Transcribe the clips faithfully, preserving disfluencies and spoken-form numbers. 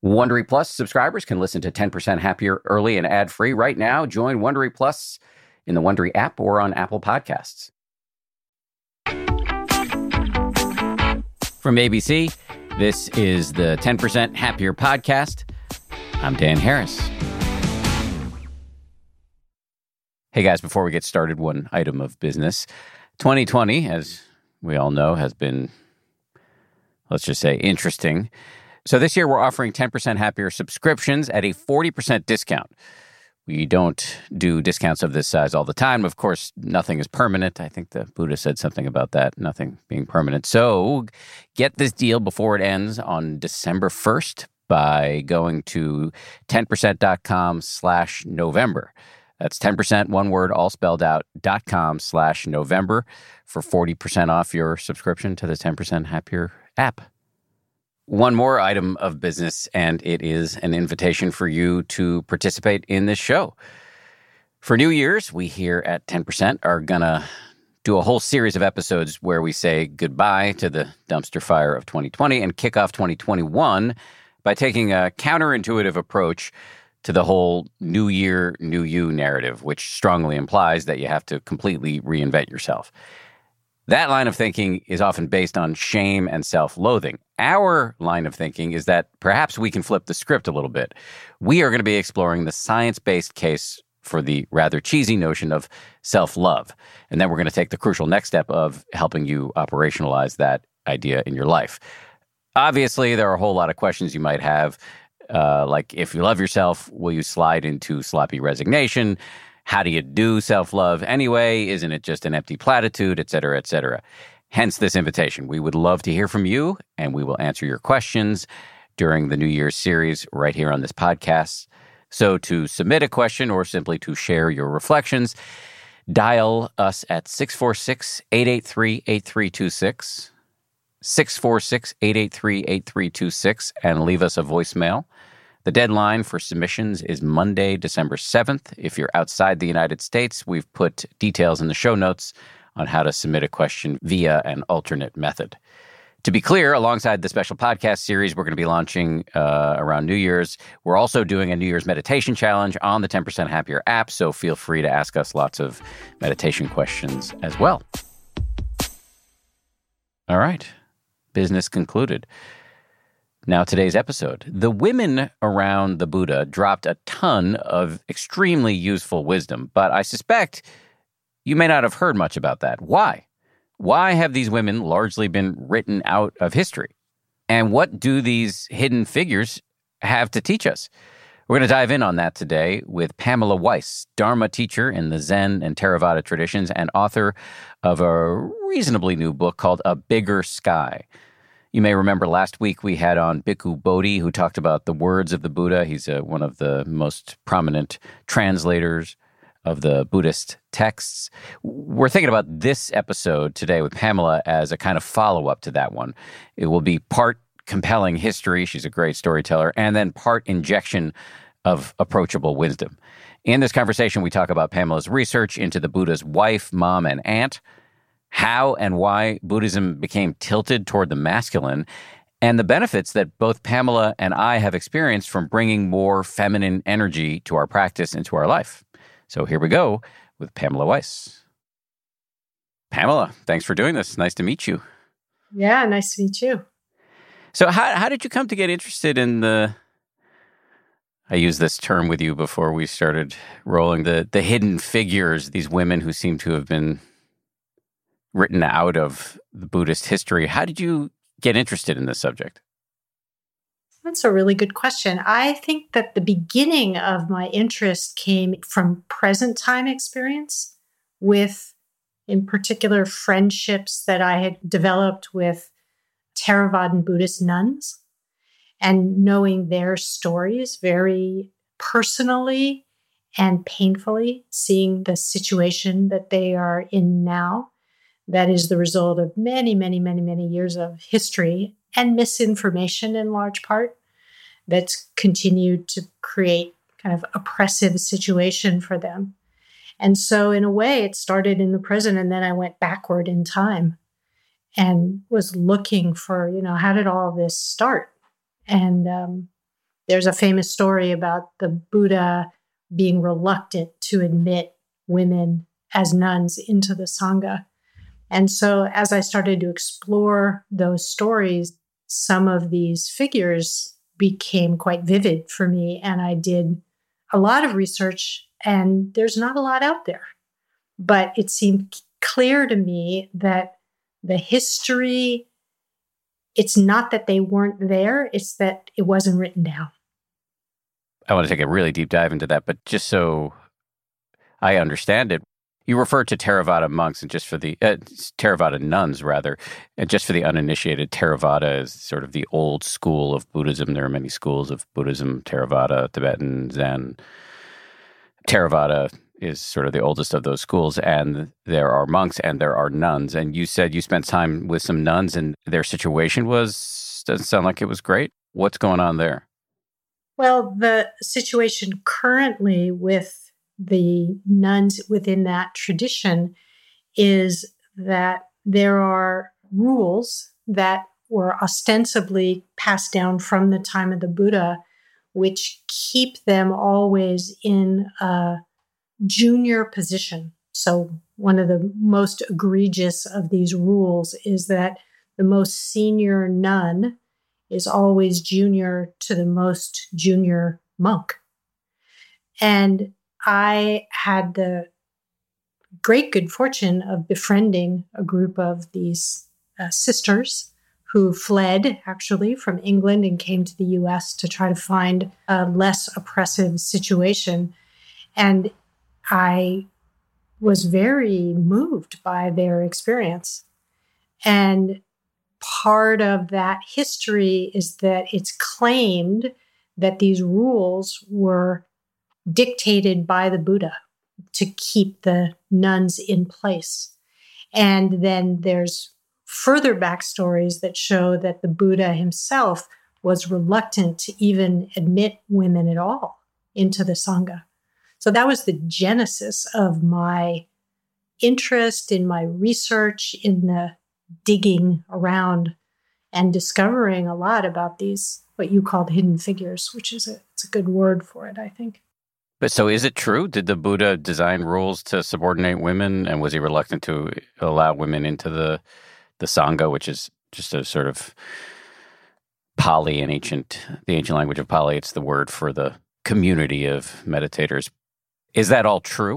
Wondery Plus subscribers can listen to ten percent Happier early and ad-free right now. Join Wondery Plus in the Wondery app or on Apple Podcasts. From A B C, this is the ten percent Happier podcast. I'm Dan Harris. Hey guys, before we get started, one item of business. twenty twenty, as we all know, has been, let's just say, interesting. So this year we're offering ten percent Happier subscriptions at a forty percent discount. We don't do discounts of this size all the time. Of course, nothing is permanent. I think the Buddha said something about that, nothing being permanent. So get this deal before it ends on December first by going to ten percent.com slash November. That's ten percent, one word, all spelled out, dot com slash November for forty percent off your subscription to the ten percent Happier app. One more item of business, and it is an invitation for you to participate in this show. For New Year's, we here at ten percent are going to do a whole series of episodes where we say goodbye to the dumpster fire of twenty twenty and kick off twenty twenty-one by taking a counterintuitive approach to the whole New Year, New You narrative, which strongly implies that you have to completely reinvent yourself. That line of thinking is often based on shame and self-loathing. Our line of thinking is that perhaps we can flip the script a little bit. We are going to be exploring the science-based case for the rather cheesy notion of self-love. And then we're going to take the crucial next step of helping you operationalize that idea in your life. Obviously, there are a whole lot of questions you might have, uh, like if you love yourself, will you slide into sloppy resignation? How do you do self-love anyway? Isn't it just an empty platitude, et cetera, et cetera? Hence this invitation. We would love to hear from you, and we will answer your questions during the New Year's series right here on this podcast. So to submit a question or simply to share your reflections, dial us at six four six, eight eight three, eight three two six, six four six, eight eight three, eight three two six, and leave us a voicemail. The deadline for submissions is Monday, December seventh. If you're outside the United States, we've put details in the show notes on how to submit a question via an alternate method. To be clear, alongside the special podcast series we're going to be launching uh, around New Year's, we're also doing a New Year's meditation challenge on the ten percent Happier app, so feel free to ask us lots of meditation questions as well. All right, business concluded. Now, today's episode. The women around the Buddha dropped a ton of extremely useful wisdom, but I suspect you may not have heard much about that. Why? Why have these women largely been written out of history? And what do these hidden figures have to teach us? We're going to dive in on that today with Pamela Weiss, Dharma teacher in the Zen and Theravada traditions and author of a reasonably new book called A Bigger Sky. You may remember last week we had on Bhikkhu Bodhi, who talked about the words of the Buddha. He's uh, one of the most prominent translators of the Buddhist texts. We're thinking about this episode today with Pamela as a kind of follow-up to that one. It will be part compelling history, she's a great storyteller, and then part injection of approachable wisdom. In this conversation, we talk about Pamela's research into the Buddha's wife, mom, and aunt, how and why Buddhism became tilted toward the masculine, and the benefits that both Pamela and I have experienced from bringing more feminine energy to our practice and to our life. So here we go with Pamela Weiss. Pamela, thanks for doing this. Nice to meet you. Yeah, nice to meet you. So how how did you come to get interested in the, I used this term with you before we started rolling, the, the hidden figures, these women who seem to have been written out of the Buddhist history. How did you get interested in this subject? That's a really good question. I think that the beginning of my interest came from present time experience with, in particular, friendships that I had developed with Theravadan Buddhist nuns and knowing their stories very personally and painfully, seeing the situation that they are in now. That is the result of many, many, many, many years of history and misinformation in large part that's continued to create kind of oppressive situation for them. And so in a way, it started in the present, and then I went backward in time and was looking for, you know, how did all of this start? And um, There's a famous story about the Buddha being reluctant to admit women as nuns into the Sangha. And so as I started to explore those stories, some of these figures became quite vivid for me. And I did a lot of research, and there's not a lot out there. But it seemed clear to me that the history, it's not that they weren't there, it's that it wasn't written down. I want to take a really deep dive into that, but just so I understand it, you refer to Theravada monks, and just for the uh, Theravada nuns, rather, and just for the uninitiated, Theravada is sort of the old school of Buddhism. There are many schools of Buddhism: Theravada, Tibetan, Zen. Theravada is sort of the oldest of those schools, and there are monks and there are nuns. And you said you spent time with some nuns, and their situation was doesn't sound like it was great. What's going on there? Well, the situation currently with the nuns within that tradition is that there are rules that were ostensibly passed down from the time of the Buddha, which keep them always in a junior position. So one of the most egregious of these rules is that the most senior nun is always junior to the most junior monk. And I had the great good fortune of befriending a group of these uh, sisters who fled actually from England and came to the U S to try to find a less oppressive situation. And I was very moved by their experience. And part of that history is that it's claimed that these rules were dictated by the Buddha to keep the nuns in place. And then there's further backstories that show that the Buddha himself was reluctant to even admit women at all into the Sangha. So that was the genesis of my interest in my research, in the digging around and discovering a lot about these, what you called hidden figures, which is a, it's a good word for it, I think. But so is it true? Did the Buddha design rules to subordinate women, and was he reluctant to allow women into the the Sangha, which is just a sort of Pali in ancient, the ancient language of Pali? It's the word for the community of meditators. Is that all true?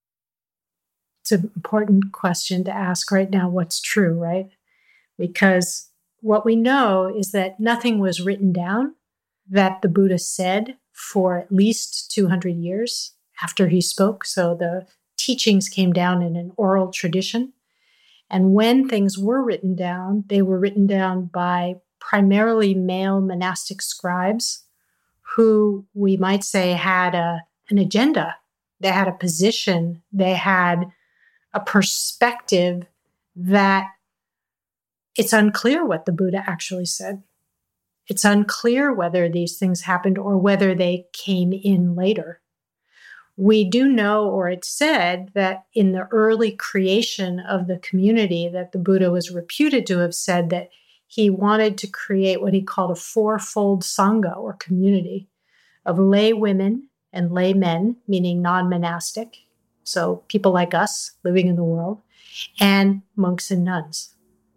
It's an important question to ask right now. What's true, right? Because what we know is that nothing was written down that the Buddha said for at least two hundred years after he spoke. So the teachings came down in an oral tradition. And when things were written down, they were written down by primarily male monastic scribes who we might say had a, an agenda. They had a position. They had a perspective that it's unclear what the Buddha actually said. It's unclear whether these things happened or whether they came in later. We do know, or it's said, that in the early creation of the community, that the Buddha was reputed to have said that he wanted to create what he called a fourfold Sangha, or community, of lay women and lay men, meaning non-monastic, so people like us living in the world, and monks and nuns.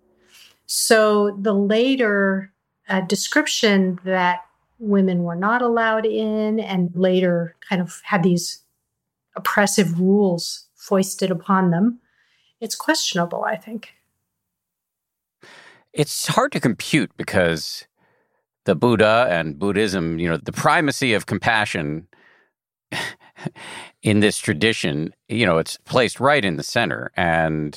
So the later uh, description that women were not allowed in and later kind of had these oppressive rules foisted upon them, it's questionable, I think. It's hard to compute because the Buddha and Buddhism, you know, the primacy of compassion in this tradition, you know, it's placed right in the center. And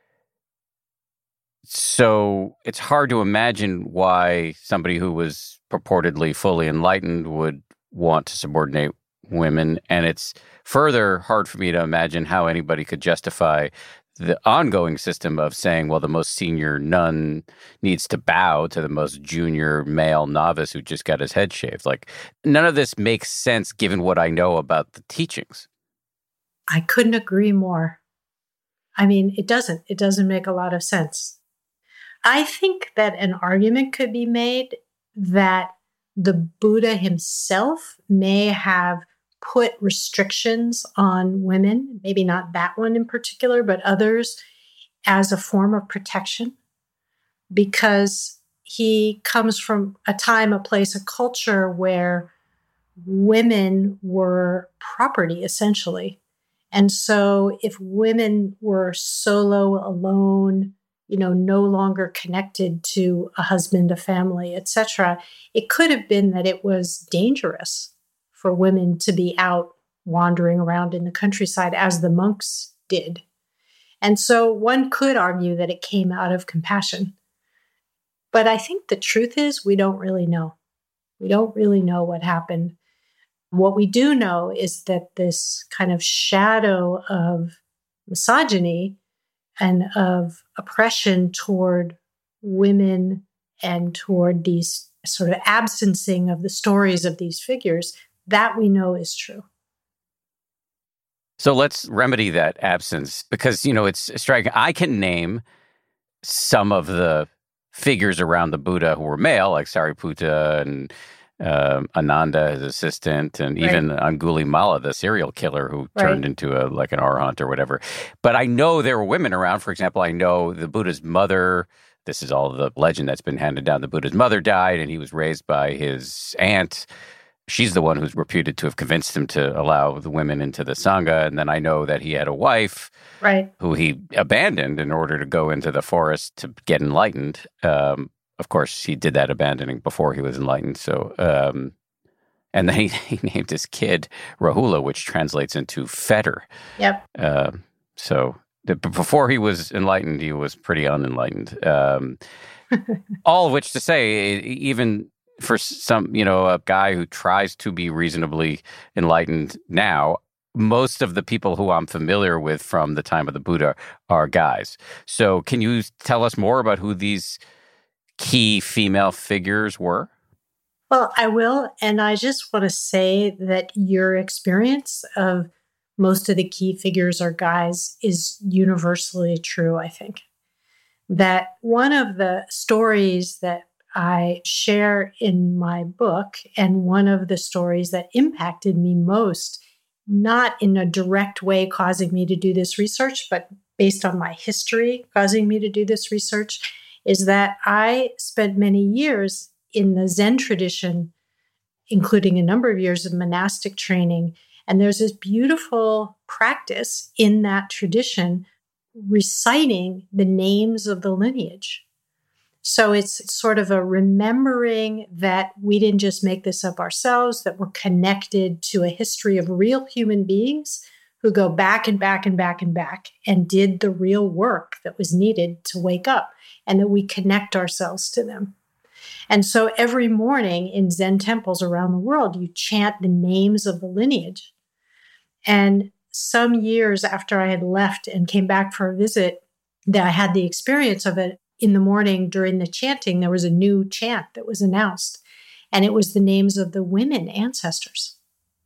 so it's hard to imagine why somebody who was purportedly fully enlightened would want to subordinate women. And it's further hard for me to imagine how anybody could justify the ongoing system of saying, well, the most senior nun needs to bow to the most junior male novice who just got his head shaved. Like, none of this makes sense given what I know about the teachings. I couldn't agree more. I mean, it doesn't. It doesn't make a lot of sense. I think that an argument could be made that the Buddha himself may have put restrictions on women, maybe not that one in particular, but others, as a form of protection, because he comes from a time, a place, a culture where women were property, essentially. And so if women were solo, alone, you know, no longer connected to a husband, a family, et cetera, it could have been that it was dangerous for women to be out wandering around in the countryside as the monks did. And so one could argue that it came out of compassion. But I think the truth is we don't really know. We don't really know what happened. What we do know is that this kind of shadow of misogyny and of oppression toward women and toward these sort of absencing of the stories of these figures, that we know is true. So let's remedy that absence because, you know, it's striking. I can name some of the figures around the Buddha who were male, like Sariputta and um, Ananda, his assistant, and Right. even Angulimala, the serial killer who Right. turned into a like an arhat or whatever. But I know there were women around. For example, I know the Buddha's mother. This is all the legend that's been handed down. The Buddha's mother died, and he was raised by his aunt. She's the one who's reputed to have convinced him to allow the women into the Sangha. And then I know that he had a wife Right. who he abandoned in order to go into the forest to get enlightened. Um, of course, he did that abandoning before he was enlightened. So, um, and then he, he named his kid Rahula, which translates into fetter. Yep. Uh, so the, before he was enlightened, he was pretty unenlightened. Um, all of which to say, even for some, you know, a guy who tries to be reasonably enlightened now, most of the people who I'm familiar with from the time of the Buddha are guys. So can you tell us more about who these key female figures were? Well, I will. And I just want to say that your experience of most of the key figures are guys is universally true, I think. That one of the stories that I share in my book, and one of the stories that impacted me most, not in a direct way causing me to do this research, but based on my history causing me to do this research, is that I spent many years in the Zen tradition, including a number of years of monastic training. And there's this beautiful practice in that tradition reciting the names of the lineage. So it's sort of a remembering that we didn't just make this up ourselves, that we're connected to a history of real human beings who go back and back and back and back and did the real work that was needed to wake up, and that we connect ourselves to them. And so every morning in Zen temples around the world, you chant the names of the lineage. And some years after I had left and came back for a visit, that I had the experience of it. In the morning during the chanting, there was a new chant that was announced, and it was the names of the women ancestors.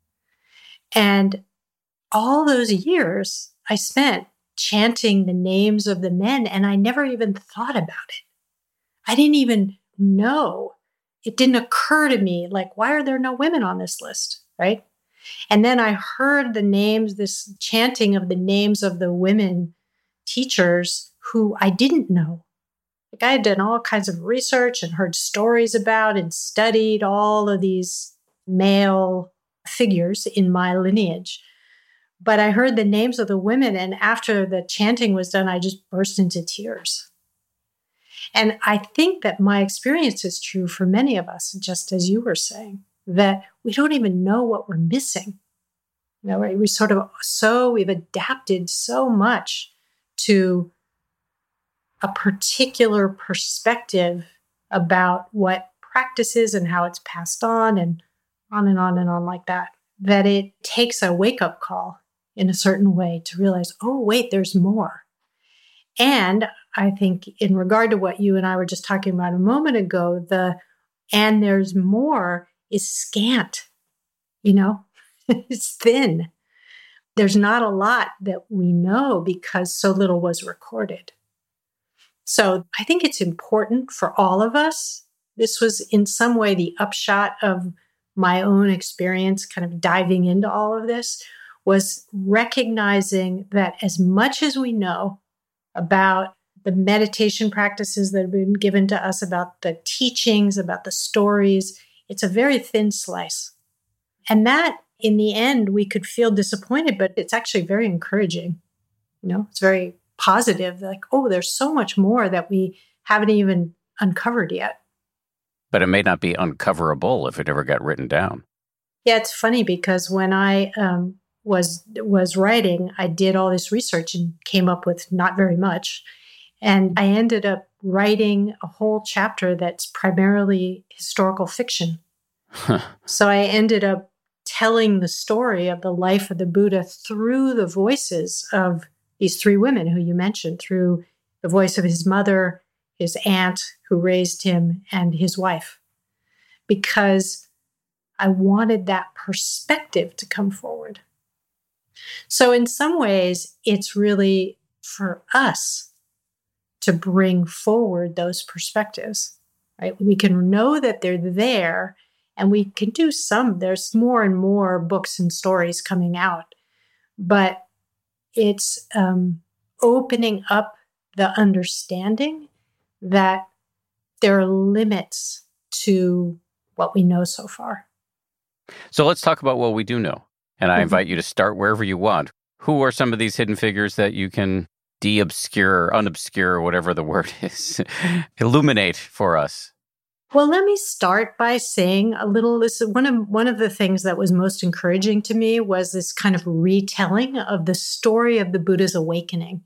And all those years I spent chanting the names of the men, and I never even thought about it. I didn't even know. It didn't occur to me, like, why are there no women on this list, right? And then I heard the names, this chanting of the names of the women teachers who I didn't know. Like I had done all kinds of research and heard stories about and studied all of these male figures in my lineage. But I heard the names of the women, and after the chanting was done, I just burst into tears. And I think that my experience is true for many of us, just as you were saying, that we don't even know what we're missing. You know, right? We sort of so, we've adapted so much to a particular perspective about what practice is and how it's passed on and on and on and on like that, that it takes a wake-up call in a certain way to realize, oh, wait, there's more. And I think in regard to what you and I were just talking about a moment ago, the and there's more is scant, you know, it's thin. There's not a lot that we know because so little was recorded. So I think it's important for all of us this was in some way the upshot of my own experience, kind of diving into all of this, was recognizing that as much as we know about the meditation practices that have been given to us, about the teachings, about the stories, it's a very thin slice. And that, in the end, we could feel disappointed, but it's actually very encouraging. You know, it's very positive. Like, oh, there's so much more that we haven't even uncovered yet. But it may not be uncoverable if it ever got written down. Yeah, it's funny because when I um, was was writing, I did all this research and came up with not very much. And I ended up writing a whole chapter that's primarily historical fiction. So I ended up telling the story of the life of the Buddha through the voices of these three women who you mentioned, through the voice of his mother, his aunt who raised him, and his wife, because I wanted that perspective to come forward. So in some ways, it's really for us to bring forward those perspectives, right? We can know that they're there, and we can do some. There's more and more books and stories coming out, but it's um, opening up the understanding that there are limits to what we know so far. So let's talk about what we do know. And I Mm-hmm. invite you to start wherever you want. Who are some of these hidden figures that you can de-obscure, unobscure, whatever the word is, illuminate for us? Well, let me start by saying a little, this is one of, one of the things that was most encouraging to me was this kind of retelling of the story of the Buddha's awakening.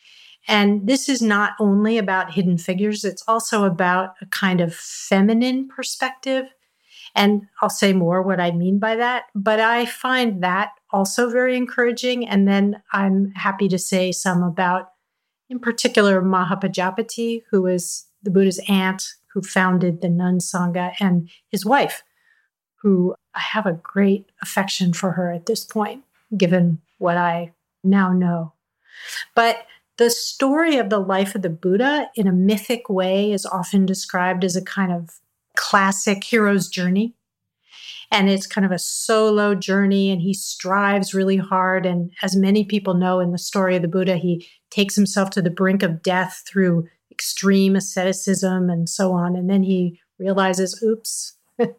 And this is not only about hidden figures, it's also about a kind of feminine perspective. And I'll say more what I mean by that, but I find that also very encouraging. And then I'm happy to say some about, in particular, Mahapajapati, who is the Buddha's aunt, who founded the Nun Sangha, and his wife, who I have a great affection for her at this point, given what I now know. But the story of the life of the Buddha in a mythic way is often described as a kind of classic hero's journey. And it's kind of a solo journey, and he strives really hard. And as many people know in the story of the Buddha, he takes himself to the brink of death through extreme asceticism and so on. And then he realizes, oops,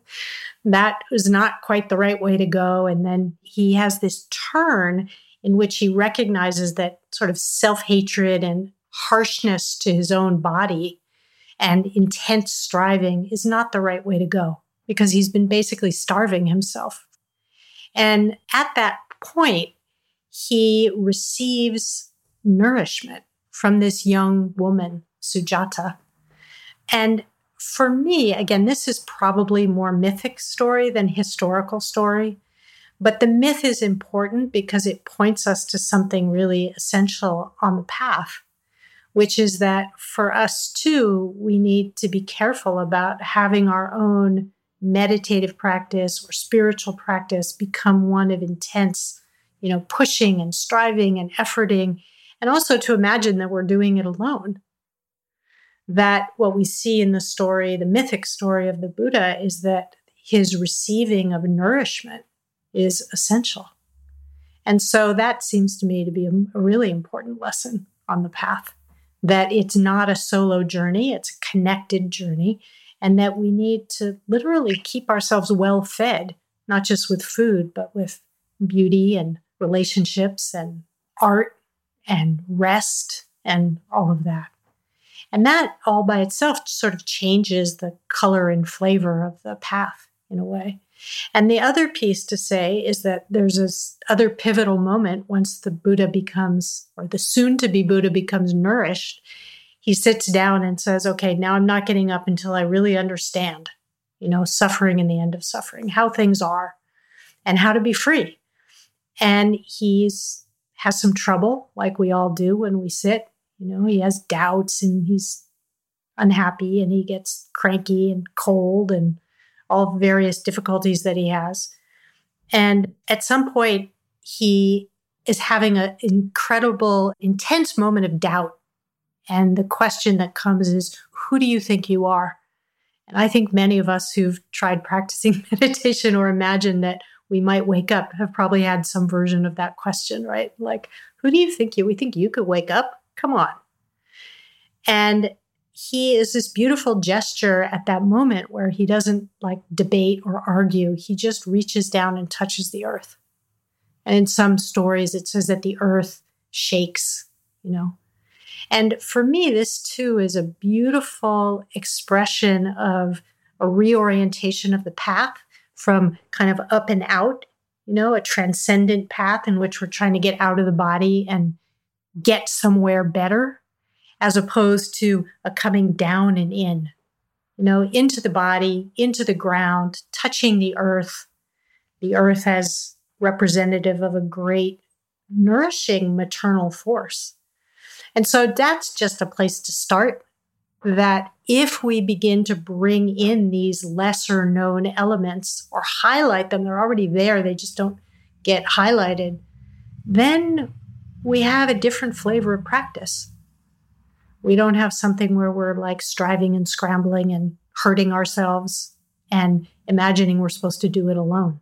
that was not quite the right way to go. And then he has this turn in which he recognizes that sort of self-hatred and harshness to his own body and intense striving is not the right way to go, because he's been basically starving himself. And at that point, he receives nourishment from this young woman, Sujata. And for me, again, this is probably more mythic story than historical story, but the myth is important because it points us to something really essential on the path, which is that for us too, we need to be careful about having our own meditative practice or spiritual practice become one of intense, you know, pushing and striving and efforting, and also to imagine that we're doing it alone. That what we see in the story, the mythic story of the Buddha, is that his receiving of nourishment is essential. And so that seems to me to be a, a really important lesson on the path, that it's not a solo journey, it's a connected journey, and that we need to literally keep ourselves well fed, not just with food, but with beauty and relationships and art and rest and all of that. And that all by itself sort of changes the color and flavor of the path in a way. And the other piece to say is that there's this other pivotal moment once the Buddha becomes, or the soon-to-be Buddha becomes nourished. He sits down and says, okay, now I'm not getting up until I really understand, you know, suffering and the end of suffering, how things are, and how to be free. And he's has some trouble, like we all do when we sit. You know, he has doubts and he's unhappy and he gets cranky and cold and all various difficulties that he has. And at some point, he is having an incredible, intense moment of doubt. And the question that comes is, who do you think you are? And I think many of us who've tried practicing meditation or imagine that we might wake up have probably had some version of that question, right? Like, who do you think you, we think you could wake up? Come on. And he is this beautiful gesture at that moment where he doesn't like debate or argue. He just reaches down and touches the earth. And in some stories, it says that the earth shakes, you know. And for me, this too is a beautiful expression of a reorientation of the path from kind of up and out, you know, a transcendent path in which we're trying to get out of the body and get somewhere better, as opposed to a coming down and in, you know, into the body, into the ground, touching the earth, the earth as representative of a great nourishing maternal force. And so that's just a place to start, that if we begin to bring in these lesser known elements or highlight them, they're already there, they just don't get highlighted, then we have a different flavor of practice. We don't have something where we're like striving and scrambling and hurting ourselves and imagining we're supposed to do it alone.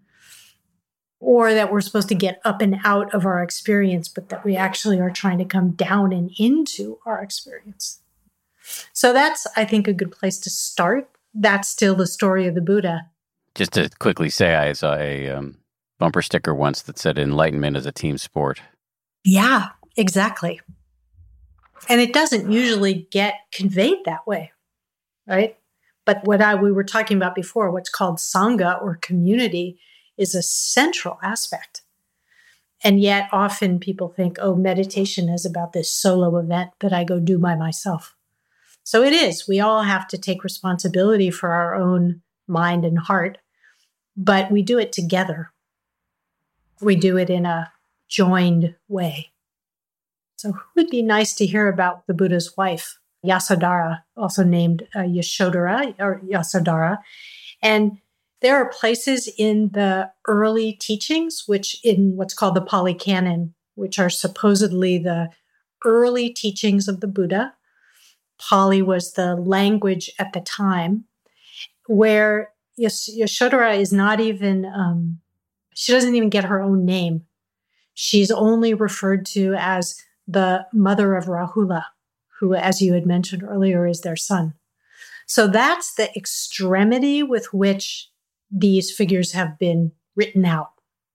Or that we're supposed to get up and out of our experience, but that we actually are trying to come down and into our experience. So that's, I think, a good place to start. That's still the story of the Buddha. Just to quickly say, I saw a um, bumper sticker once that said enlightenment is a team sport. Yeah, exactly. And it doesn't usually get conveyed that way, right? But what I we were talking about before, what's called Sangha or community, is a central aspect. And yet often people think, oh, meditation is about this solo event that I go do by myself. So it is. We all have to take responsibility for our own mind and heart, but we do it together. We do it in a joined way. So it would be nice to hear about the Buddha's wife, Yasodhara, also named uh, Yashodhara or Yasodhara. And there are places in the early teachings, which in what's called the Pali Canon, which are supposedly the early teachings of the Buddha. Pali was the language at the time, where Yas- Yashodhara is not even, um, she doesn't even get her own name. She's only referred to as the mother of Rahula, who, as you had mentioned earlier, is their son. So that's the extremity with which these figures have been written out.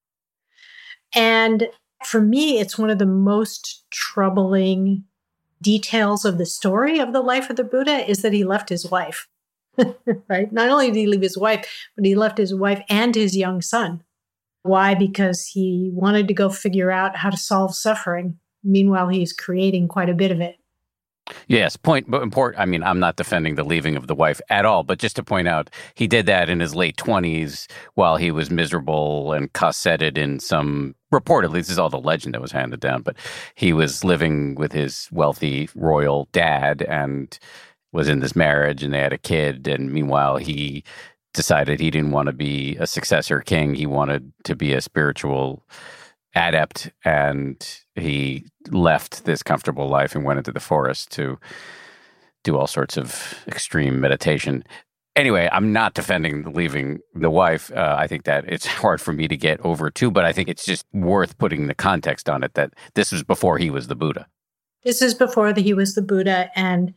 And for me, it's one of the most troubling details of the story of the life of the Buddha is that he left his wife, right? Not only did he leave his wife, but he left his wife and his young son. Why? Because he wanted to go figure out how to solve suffering. Meanwhile, he's creating quite a bit of it. Yes, point, but important. I mean, I'm not defending the leaving of the wife at all, but just to point out, he did that in his late twenties while he was miserable and cossetted in some, reportedly, this is all the legend that was handed down, but he was living with his wealthy royal dad and was in this marriage and they had a kid. And meanwhile, he decided he didn't want to be a successor king. He wanted to be a spiritual adept, and he left this comfortable life and went into the forest to do all sorts of extreme meditation. Anyway, I'm not defending leaving the wife. Uh, I think that it's hard for me to get over too, but I think it's just worth putting the context on it that this was before he was the Buddha. This is before the, he was the Buddha, and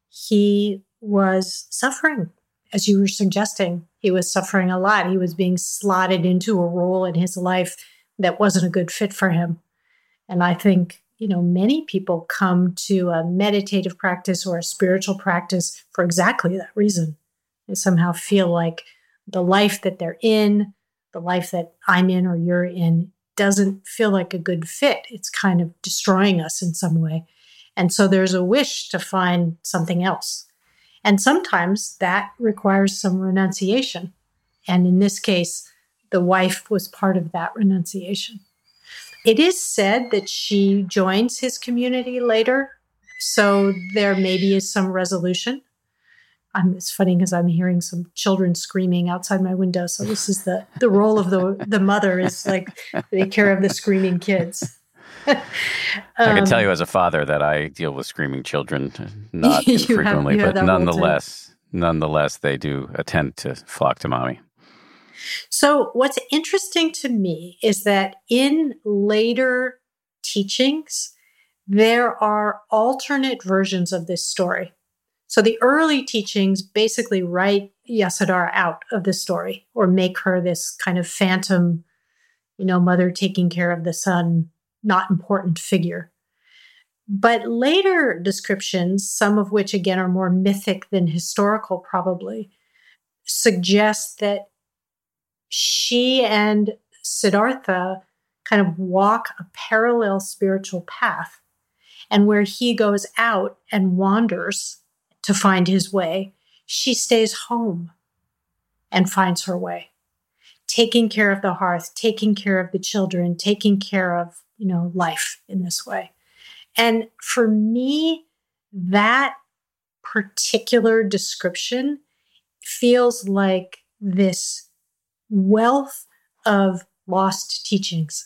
he was suffering, as you were suggesting. He was suffering a lot. He was being slotted into a role in his life that wasn't a good fit for him. And I think, you know, many people come to a meditative practice or a spiritual practice for exactly that reason. They somehow feel like the life that they're in, the life that I'm in or you're in, doesn't feel like a good fit. It's kind of destroying us in some way. And so there's a wish to find something else. And sometimes that requires some renunciation. And in this case, the wife was part of that renunciation. It is said that she joins his community later, so there maybe is some resolution. I'm, it's funny because I'm hearing some children screaming outside my window, so this is the, the role of the, the mother is like take care of the screaming kids. um, I can tell you as a father that I deal with screaming children, not infrequently, have, but nonetheless, nonetheless, they do attend to flock to mommy. So what's interesting to me is that in later teachings, there are alternate versions of this story. So the early teachings basically write Yasodhara out of the story or make her this kind of phantom, you know, mother taking care of the son, not important figure. But later descriptions, some of which again are more mythic than historical probably, suggest that she and Siddhartha kind of walk a parallel spiritual path. And where he goes out and wanders to find his way, she stays home and finds her way, taking care of the hearth, taking care of the children, taking care of, you know, life in this way. And for me, that particular description feels like this wealth of lost teachings.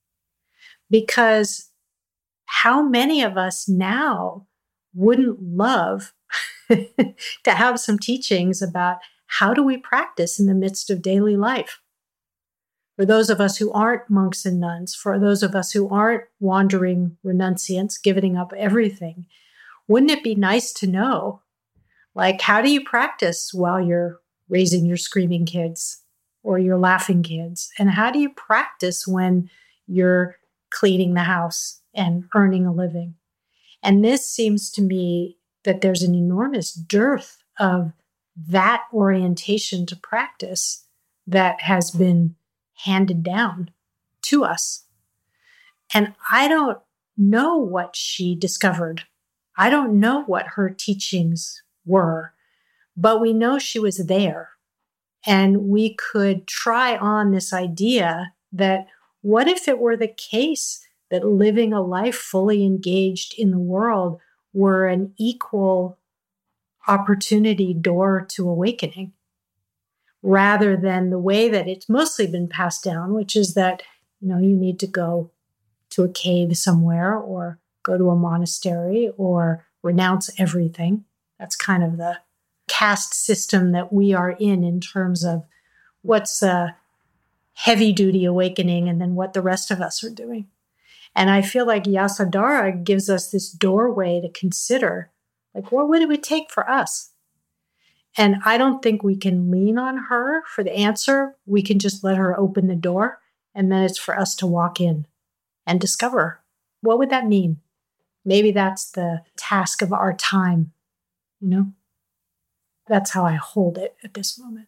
Because how many of us now wouldn't love to have some teachings about how do we practice in the midst of daily life? For those of us who aren't monks and nuns, for those of us who aren't wandering renunciants, giving up everything, wouldn't it be nice to know, like, how do you practice while you're raising your screaming kids or your laughing kids? And how do you practice when you're cleaning the house and earning a living? And this seems to me that there's an enormous dearth of that orientation to practice that has been handed down to us. And I don't know what she discovered. I don't know what her teachings were, but we know she was there. And we could try on this idea that what if it were the case that living a life fully engaged in the world were an equal opportunity door to awakening, rather than the way that it's mostly been passed down, which is that, you know, you need to go to a cave somewhere or go to a monastery or renounce everything. That's kind of the caste system that we are in, in terms of what's a heavy duty awakening and then what the rest of us are doing. And I feel like Yasodhara gives us this doorway to consider, like, what would it would take for us? And I don't think we can lean on her for the answer. We can just let her open the door, and then it's for us to walk in and discover, what would that mean? Maybe that's the task of our time, you know? That's how I hold it at this moment.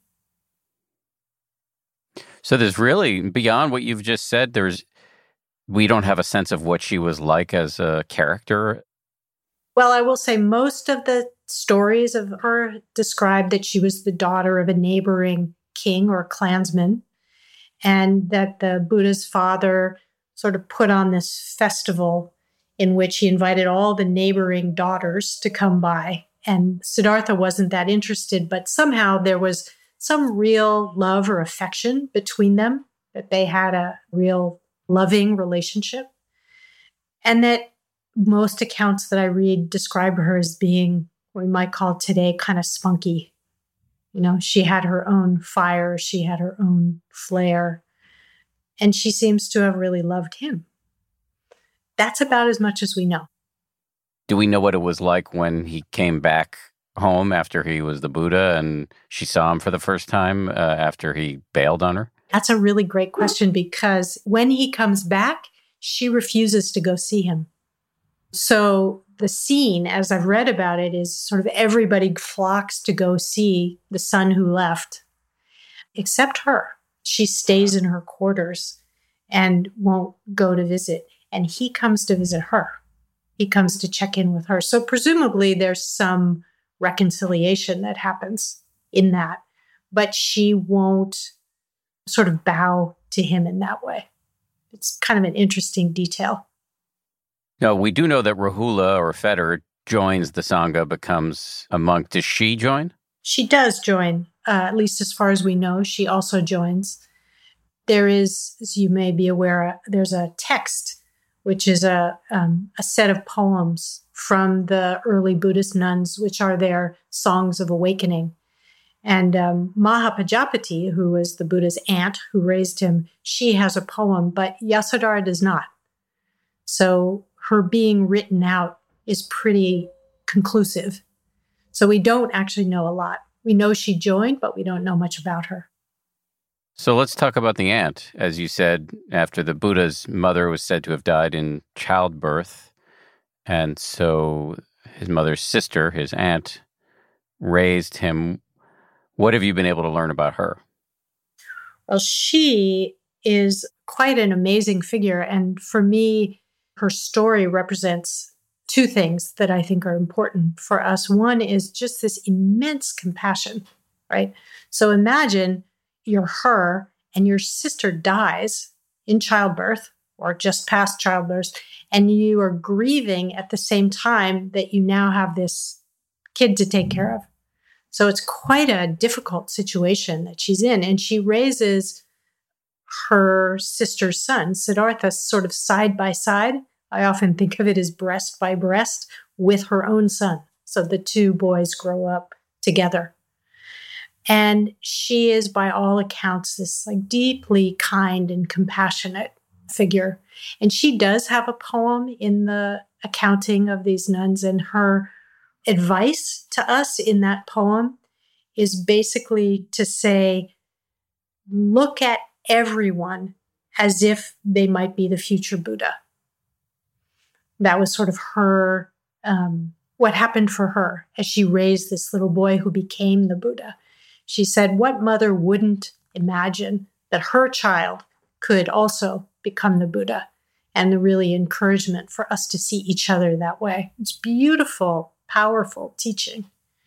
So there's really, beyond what you've just said, there's we don't have a sense of what she was like as a character. Well, I will say most of the stories of her describe that she was the daughter of a neighboring king or clansman, and that the Buddha's father sort of put on this festival in which he invited all the neighboring daughters to come by. And Siddhartha wasn't that interested, but somehow there was some real love or affection between them, that they had a real loving relationship. And that most accounts that I read describe her as being what we might call today kind of spunky. You know, she had her own fire, she had her own flair, and she seems to have really loved him. That's about as much as we know. Do we know what it was like when he came back home after he was the Buddha and she saw him for the first time uh, after he bailed on her? That's a really great question, because when he comes back, she refuses to go see him. So the scene, as I've read about it, is sort of everybody flocks to go see the son who left, except her. She stays in her quarters and won't go to visit. And he comes to visit her. He comes to check in with her. So presumably there's some reconciliation that happens in that, but she won't sort of bow to him in that way. It's kind of an interesting detail. No, we do know that Rahula or Fetter joins the Sangha, becomes a monk. Does she join? She does join, uh, at least as far as we know. She also joins. There is, as you may be aware, there's a text which is a, um, a set of poems from the early Buddhist nuns, which are their songs of awakening. And um, Mahapajapati, who was the Buddha's aunt who raised him, she has a poem, but Yasodhara does not. So her being written out is pretty conclusive. So we don't actually know a lot. We know she joined, but we don't know much about her. So let's talk about the aunt. As you said, after the Buddha's mother was said to have died in childbirth, and so his mother's sister, his aunt, raised him. What have you been able to learn about her? Well, she is quite an amazing figure. And for me, her story represents two things that I think are important for us. One is just this immense compassion, right? So imagine you're her and your sister dies in childbirth or just past childbirth, and you are grieving at the same time that you now have this kid to take care of. So it's quite a difficult situation that she's in. And she raises her sister's son, Siddhartha, sort of side by side. I often think of it as breast by breast with her own son. So the two boys grow up together. And she is, by all accounts, this like deeply kind and compassionate figure. And she does have a poem in the accounting of these nuns, and her advice to us in that poem is basically to say, look at everyone as if they might be the future Buddha. That was sort of her, um, what happened for her as she raised this little boy who became the Buddha. She said, what mother wouldn't imagine that her child could also become the Buddha? And the really encouragement for us to see each other that way. It's beautiful, powerful teaching.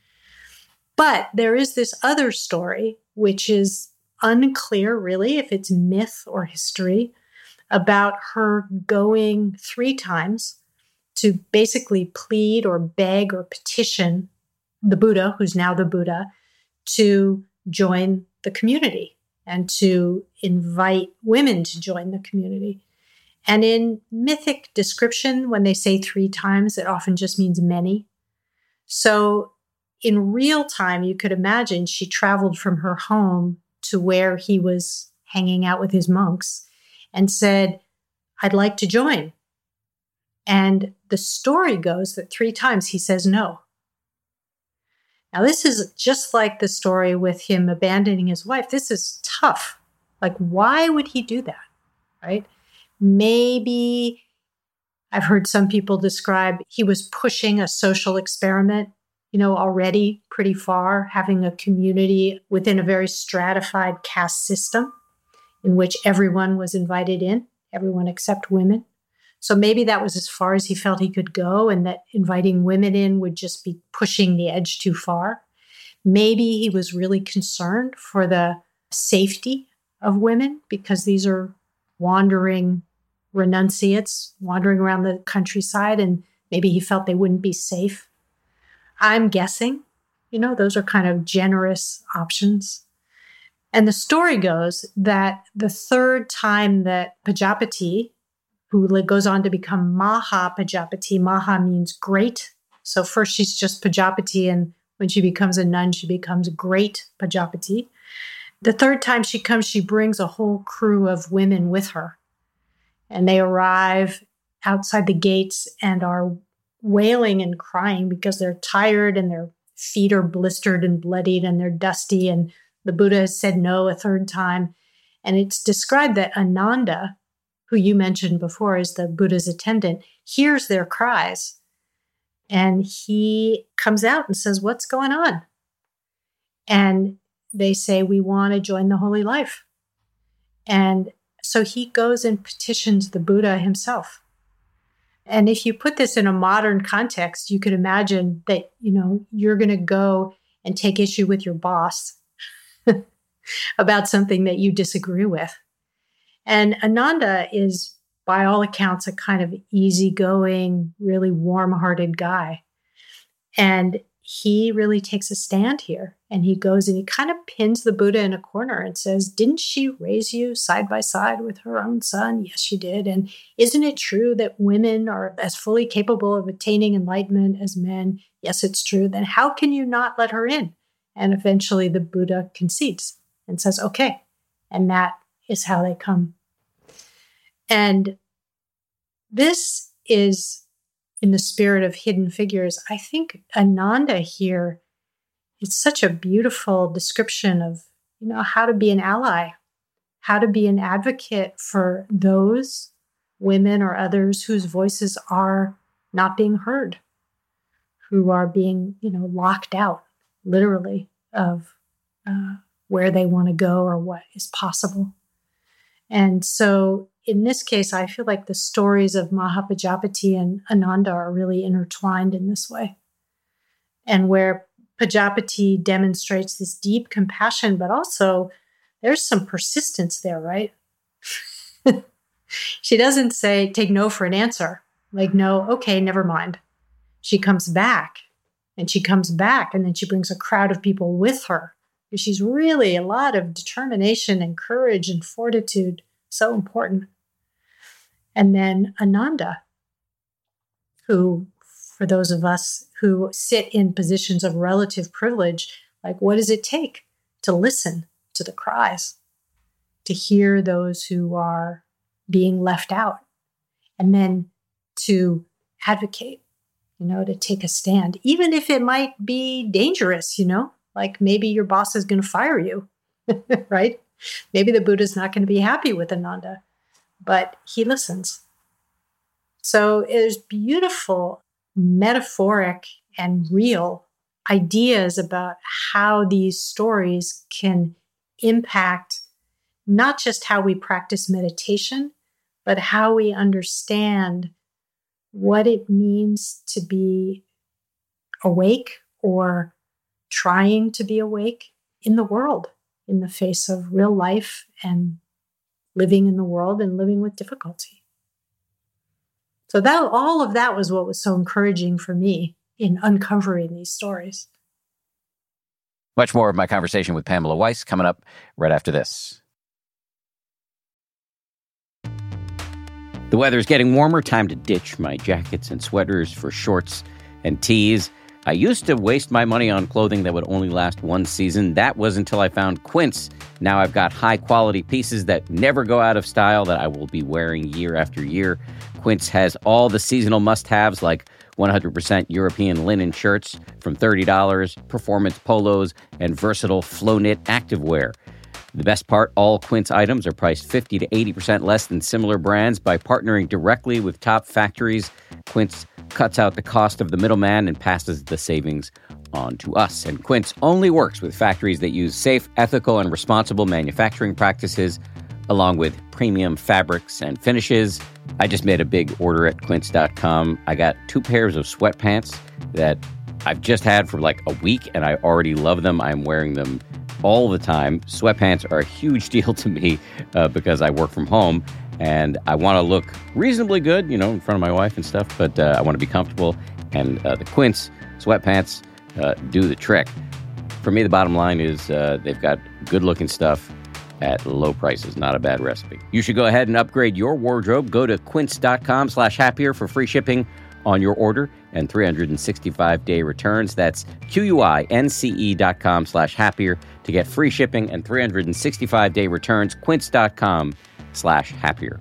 But there is this other story, which is unclear really if it's myth or history, about her going three times to basically plead or beg or petition the Buddha, who's now the Buddha, to join the community and to invite women to join the community. And in mythic description, when they say three times, it often just means many. So in real time, you could imagine she traveled from her home to where he was hanging out with his monks and said, I'd like to join. And the story goes that three times he says no. Now, this is just like the story with him abandoning his wife. This is tough. Like, why would he do that, right? Maybe I've heard some people describe he was pushing a social experiment, you know, already pretty far, having a community within a very stratified caste system in which everyone was invited in, everyone except women. So maybe that was as far as he felt he could go, and that inviting women in would just be pushing the edge too far. Maybe he was really concerned for the safety of women because these are wandering renunciates wandering around the countryside, and maybe he felt they wouldn't be safe. I'm guessing, you know, those are kind of generous options. And the story goes that the third time that Pajapati, who goes on to become Mahapajapati, Maha means great. So first she's just Pajapati, and when she becomes a nun, she becomes great Pajapati. The third time she comes, she brings a whole crew of women with her. And they arrive outside the gates and are wailing and crying because they're tired and their feet are blistered and bloodied and they're dusty. And the Buddha has said no a third time. And it's described that Ananda, who you mentioned before is the Buddha's attendant, hears their cries. And he comes out and says, what's going on? And they say, we want to join the holy life. And so he goes and petitions the Buddha himself. And if you put this in a modern context, you could imagine that, you know, you're going to go and take issue with your boss about something that you disagree with. And Ananda is, by all accounts, a kind of easygoing, really warm-hearted guy. And he really takes a stand here. And he goes and he kind of pins the Buddha in a corner and says, didn't she raise you side by side with her own son? Yes, she did. And isn't it true that women are as fully capable of attaining enlightenment as men? Yes, it's true. Then how can you not let her in? And eventually the Buddha concedes and says, okay. And that is how they come. And this is in the spirit of Hidden Figures. I think Ananda here, it's such a beautiful description of, you know, how to be an ally, how to be an advocate for those women or others whose voices are not being heard, who are being, you know, locked out, literally, of uh, where they want to go or what is possible. And so in this case, I feel like the stories of Mahapajapati and Ananda are really intertwined in this way. And where Pajapati demonstrates this deep compassion, but also there's some persistence there, right? She doesn't say, take no for an answer. Like, no, okay, never mind. She comes back and she comes back and then she brings a crowd of people with her. She's really a lot of determination and courage and fortitude. So important. And then Ananda, who, for those of us who sit in positions of relative privilege, like, what does it take to listen to the cries, to hear those who are being left out, and then to advocate, you know, to take a stand, even if it might be dangerous, you know, like maybe your boss is going to fire you, right? Maybe the Buddha's not going to be happy with Ananda, but he listens. So there's beautiful, metaphoric, and real ideas about how these stories can impact not just how we practice meditation, but how we understand what it means to be awake or trying to be awake in the world, in the face of real life and living in the world and living with difficulty. So that all of that was what was so encouraging for me in uncovering these stories. Much more of my conversation with Pamela Weiss coming up right after this. The weather is getting warmer. Time to ditch my jackets and sweaters for shorts and tees. I used to waste my money on clothing that would only last one season. That was until I found Quince. Now I've got high-quality pieces that never go out of style that I will be wearing year after year. Quince has all the seasonal must-haves like one hundred percent European linen shirts from thirty dollars, performance polos, and versatile flow-knit activewear. The best part, all Quince items are priced fifty to eighty percent less than similar brands. By partnering directly with top factories, Quince cuts out the cost of the middleman and passes the savings on to us. And Quince only works with factories that use safe, ethical, and responsible manufacturing practices, along with premium fabrics and finishes. I just made a big order at quince dot com. I got two pairs of sweatpants that I've just had for like a week, and I already love them. I'm wearing them all the time. Sweatpants are a huge deal to me uh, because I work from home, and I want to look reasonably good, you know, in front of my wife and stuff, but uh, I want to be comfortable, and uh, the Quince sweatpants uh, do the trick. For me, the bottom line is uh, they've got good-looking stuff at low prices. Not a bad recipe. You should go ahead and upgrade your wardrobe. Go to quince dot com slash happier for free shipping on your order and three hundred sixty-five day returns. That's Q-U-I-N-C-E dot com slash happier to get free shipping and three hundred sixty-five day returns. Quince dot com slash happier.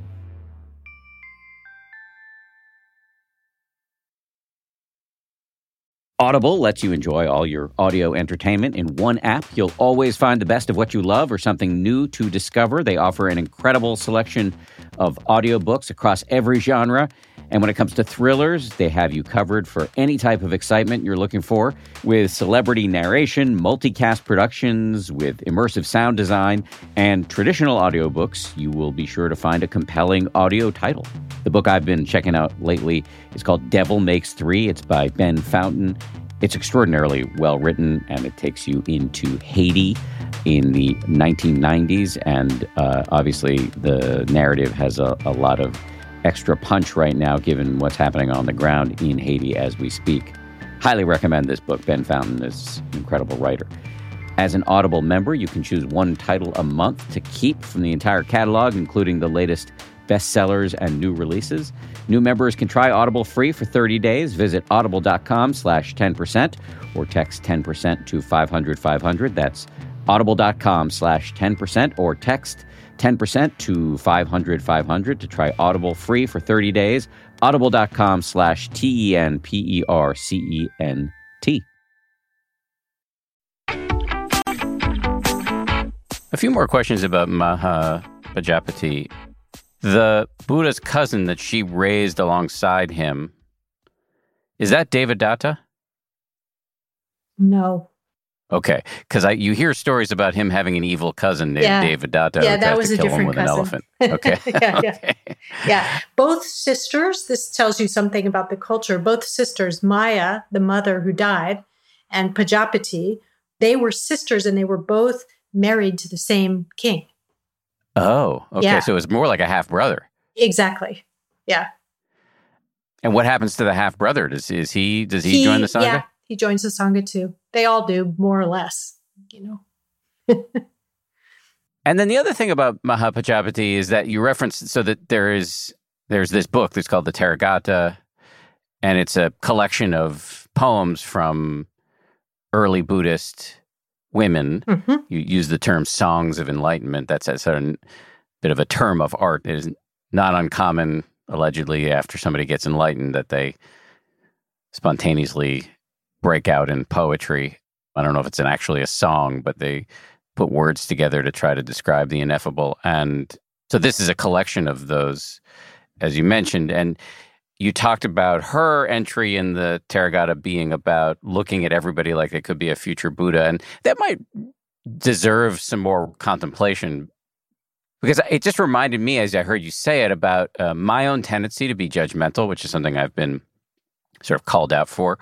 Audible lets you enjoy all your audio entertainment in one app. You'll always find the best of what you love or something new to discover. They offer an incredible selection of audiobooks across every genre. And when it comes to thrillers, they have you covered for any type of excitement you're looking for, with celebrity narration, multicast productions, with immersive sound design, and traditional audiobooks. You will be sure to find a compelling audio title. The book I've been checking out lately is called Devil Makes Three. It's by Ben Fountain. It's extraordinarily well written, and it takes you into Haiti in the nineteen nineties. And uh, obviously, the narrative has a, a lot of extra punch right now, given what's happening on the ground in Haiti as we speak. Highly recommend this book. Ben Fountain is an incredible writer. As an Audible member, you can choose one title a month to keep from the entire catalog, including the latest bestsellers and new releases. New members can try Audible free for thirty days. Visit audible.com slash 10% or text ten percent to five hundred five hundred. That's audible.com slash 10% or text ten percent to five hundred five hundred to try Audible free for thirty days. Audible.com slash T E N P E R C E N T. A few more questions about Maha Prajapati. The Buddha's cousin that she raised alongside him, is that Devadatta? No. Okay, because I you hear stories about him having an evil cousin named Yeah. Devadatta Yeah, who that tries was to a kill him different with an cousin. elephant. Okay. Yeah, yeah. Okay. Yeah. Both sisters, this tells you something about the culture. Both sisters, Maya, the mother who died, and Prajapati, they were sisters and they were both married to the same king. Oh, okay. Yeah. So it was more like a half brother. Exactly. Yeah. And what happens to the half brother? Does is he does he, join the Sangha? Yeah, he joins the Sangha too. They all do, more or less, you know. And then the other thing about Maha Prajapati is that you referenced so that there is there's this book that's called the Therigatha, and it's a collection of poems from early Buddhist women. Mm-hmm. You use the term songs of enlightenment. That's a sort of bit of a term of art. It is not uncommon, allegedly, after somebody gets enlightened, that they spontaneously break out in poetry. I don't know if it's an, actually a song, but they put words together to try to describe the ineffable. And so this is a collection of those, as you mentioned. And you talked about her entry in the Therigatha being about looking at everybody like they could be a future Buddha. And that might deserve some more contemplation, because it just reminded me, as I heard you say it, about uh, my own tendency to be judgmental, which is something I've been sort of called out for.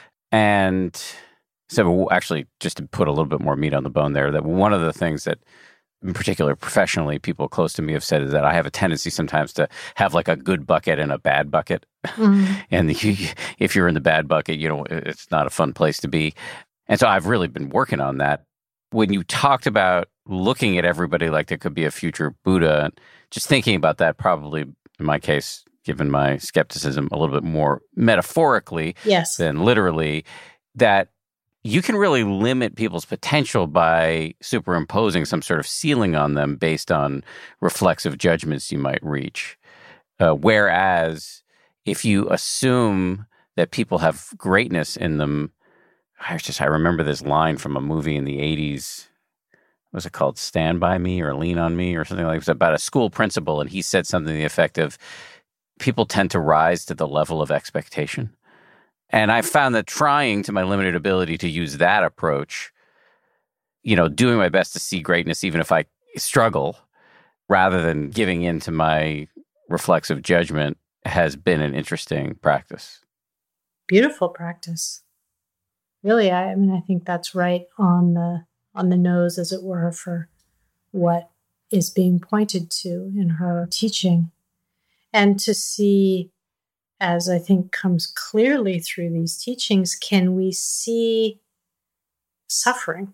And so actually, just to put a little bit more meat on the bone there, that one of the things that, in particular, professionally, people close to me have said is that I have a tendency sometimes to have like a good bucket and a bad bucket. Mm-hmm. And you, if you're in the bad bucket, you know, it's not a fun place to be. And so I've really been working on that. When you talked about looking at everybody like there could be a future Buddha, just thinking about that probably, in my case, given my skepticism, a little bit more metaphorically yes. than literally, that you can really limit people's potential by superimposing some sort of ceiling on them based on reflexive judgments you might reach. Uh, whereas if you assume that people have greatness in them, I just, I remember this line from a movie in the eighties. What was it called? Stand By Me or Lean on Me or something like that. It was about a school principal, and he said something to the effect of, people tend to rise to the level of expectation. And I found that trying, to my limited ability to use that approach, you know, doing my best to see greatness even if I struggle, rather than giving in to my reflexive judgment, has been an interesting practice. Beautiful practice. Really, I, I mean, I think that's right on the on the nose, as it were, for what is being pointed to in her teaching. And to see, as I think comes clearly through these teachings, can we see suffering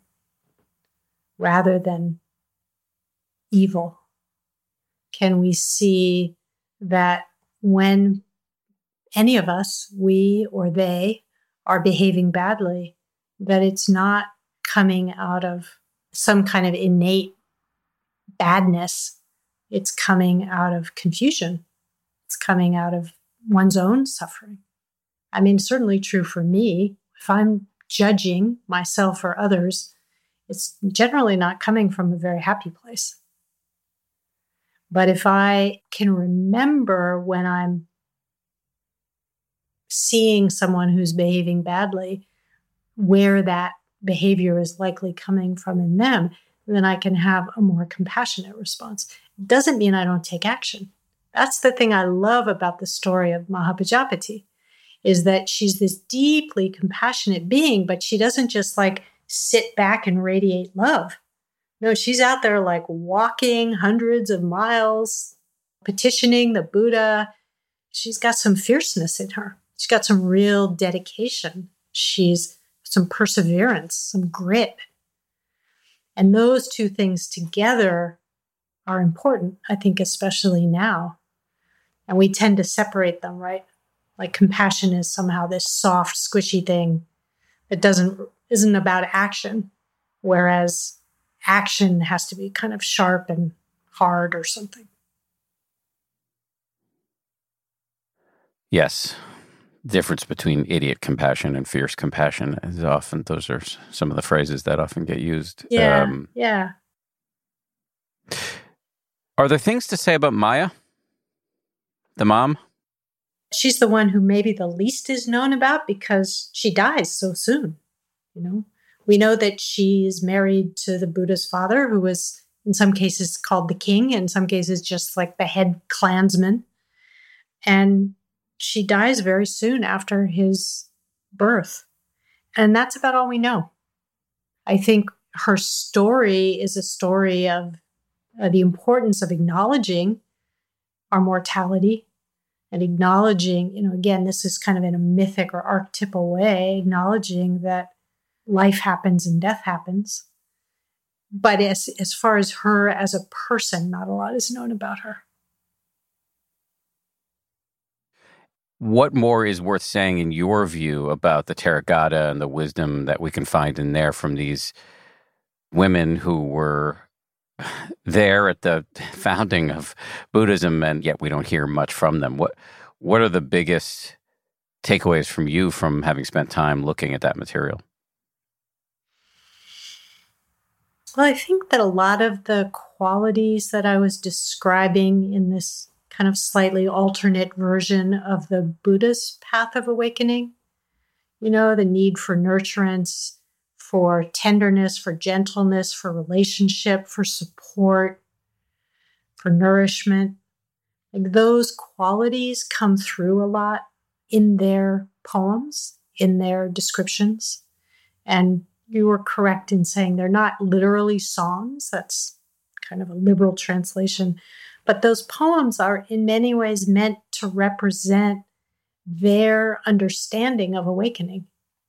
rather than evil? Can we see that when any of us, we or they, are behaving badly, that it's not coming out of some kind of innate badness. It's coming out of confusion. It's coming out of one's own suffering. I mean, certainly true for me. If I'm judging myself or others, it's generally not coming from a very happy place. But if I can remember when I'm seeing someone who's behaving badly, where that behavior is likely coming from in them, then I can have a more compassionate response. It doesn't mean I don't take action. That's the thing I love about the story of Maha Prajapati, is that she's this deeply compassionate being, but she doesn't just like sit back and radiate love. No, she's out there like walking hundreds of miles, petitioning the Buddha. She's got some fierceness in her. She's got some real dedication. She's some perseverance, some grit. And those two things together are important, I think, especially now. And we tend to separate them, right? Like compassion is somehow this soft, squishy thing that doesn't isn't about action, whereas action has to be kind of sharp and hard or something. Yes. Difference between idiot compassion and fierce compassion is often, those are some of the phrases that often get used. Yeah, um, yeah. Are there things to say about Maya, the mom? She's the one who maybe the least is known about because she dies so soon. You know, we know that she is married to the Buddha's father, who was in some cases called the king, in some cases just like the head clansman. And she dies very soon after his birth. And that's about all we know. I think her story is a story of uh, the importance of acknowledging our mortality and acknowledging, you know, again, this is kind of in a mythic or archetypal way, acknowledging that life happens and death happens. But as, as far as her as a person, not a lot is known about her. What more is worth saying in your view about the Theravada and the wisdom that we can find in there from these women who were there at the founding of Buddhism, and yet we don't hear much from them? What what are the biggest takeaways from you from having spent time looking at that material? Well, I think that a lot of the qualities that I was describing in this kind of slightly alternate version of the Buddha's path of awakening, you know, the need for nurturance, for tenderness, for gentleness, for relationship, for support, for nourishment. Like those qualities come through a lot in their poems, in their descriptions. And you were correct in saying they're not literally songs. That's kind of a liberal translation. But those poems are in many ways meant to represent their understanding of awakening.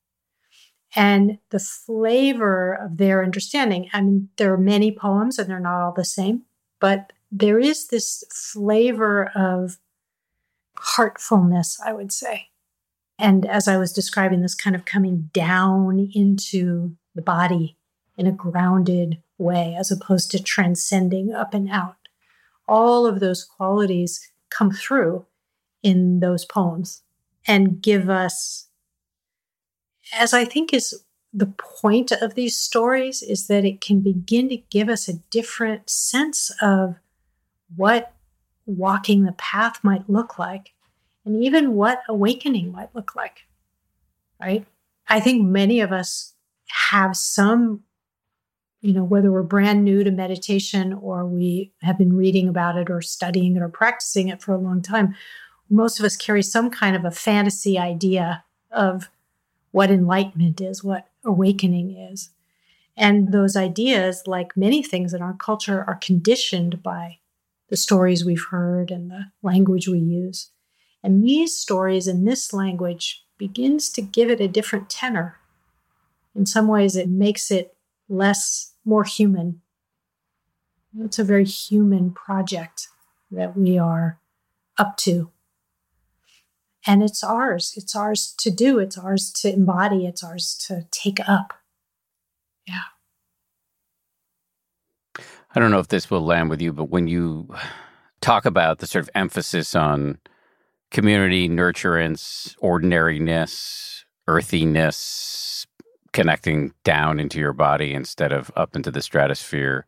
And the flavor of their understanding, I mean, there are many poems and they're not all the same, but there is this flavor of heartfulness, I would say. And as I was describing, this kind of coming down into the body in a grounded way, as opposed to transcending up and out. All of those qualities come through in those poems and give us, as I think is the point of these stories, is that it can begin to give us a different sense of what walking the path might look like, and even what awakening might look like, right? I think many of us have some, you know, whether we're brand new to meditation or we have been reading about it or studying it or practicing it for a long time, most of us carry some kind of a fantasy idea of what enlightenment is, what awakening is. And those ideas, like many things in our culture, are conditioned by the stories we've heard and the language we use. And these stories and this language begins to give it a different tenor. In some ways, it makes it less, more human. It's a very human project that we are up to. And it's ours. It's ours to do. It's ours to embody. It's ours to take up. Yeah. I don't know if this will land with you, but when you talk about the sort of emphasis on community, nurturance, ordinariness, earthiness, connecting down into your body instead of up into the stratosphere,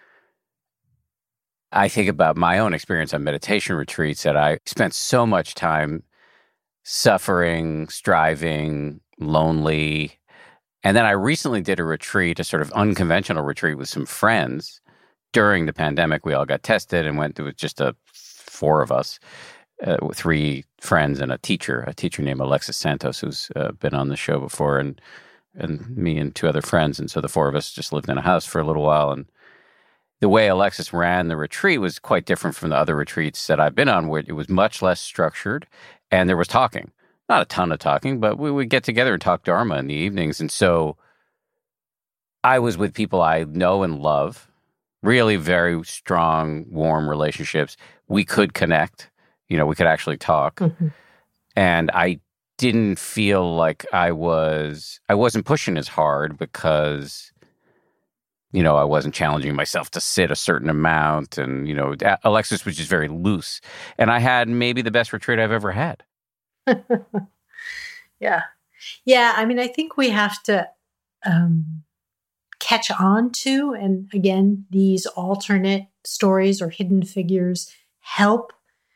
I think about my own experience on meditation retreats that I spent so much time suffering, striving, lonely. And then I recently did a retreat, a sort of unconventional retreat with some friends. During the pandemic, we all got tested and went, it was just a four of us, uh, three friends and a teacher, a teacher named Alexis Santos, who's uh, been on the show before, and and me and two other friends. And so the four of us just lived in a house for a little while. And the way Alexis ran the retreat was quite different from the other retreats that I've been on, where it was much less structured and there was talking. Not a ton of talking, but we would get together and talk Dharma in the evenings. And so I was with people I know and love, really very strong, warm relationships. We could connect, you know, we could actually talk. Mm-hmm. And I didn't feel like I was, I wasn't pushing as hard because, you know, I wasn't challenging myself to sit a certain amount. And, you know, Alexis was just very loose. And I had maybe the best retreat I've ever had. Yeah. Yeah. I mean, I think we have to um, catch on to, and again, these alternate stories or hidden figures help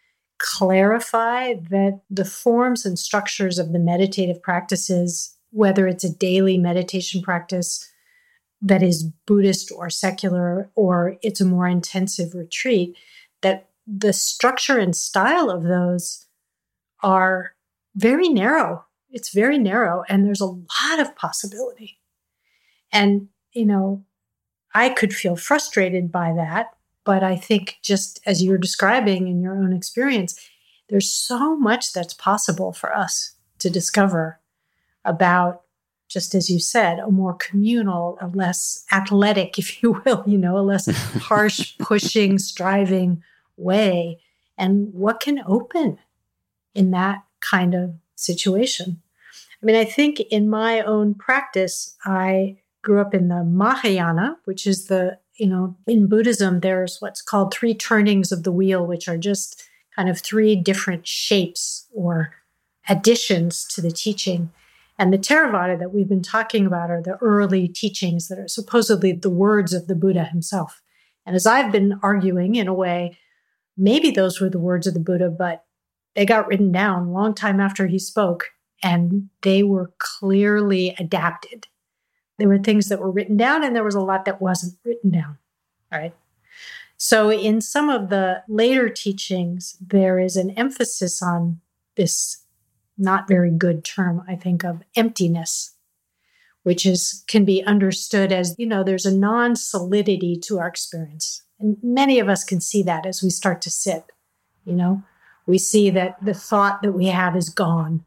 clarify that the forms and structures of the meditative practices, whether it's a daily meditation practice that is Buddhist or secular, or it's a more intensive retreat, that the structure and style of those are very narrow. It's very narrow, and there's a lot of possibility. And, you know, I could feel frustrated by that, but I think just as you're describing in your own experience, there's so much that's possible for us to discover about, just as you said, a more communal, a less athletic, if you will, you know, a less harsh, pushing, striving way, and what can open in that kind of situation. I mean, I think in my own practice, I grew up in the Mahayana, which is the, you know, in Buddhism, there's what's called three turnings of the wheel, which are just kind of three different shapes or additions to the teaching. And the Theravada that we've been talking about are the early teachings that are supposedly the words of the Buddha himself. And as I've been arguing, in a way, maybe those were the words of the Buddha, but they got written down a long time after he spoke, and they were clearly adapted. There were things that were written down, and there was a lot that wasn't written down. All right. So in some of the later teachings, there is an emphasis on this not very good term, I think, of emptiness, which is can be understood as, you know, there's a non-solidity to our experience. And many of us can see that as we start to sit, you know. We see that the thought that we have is gone.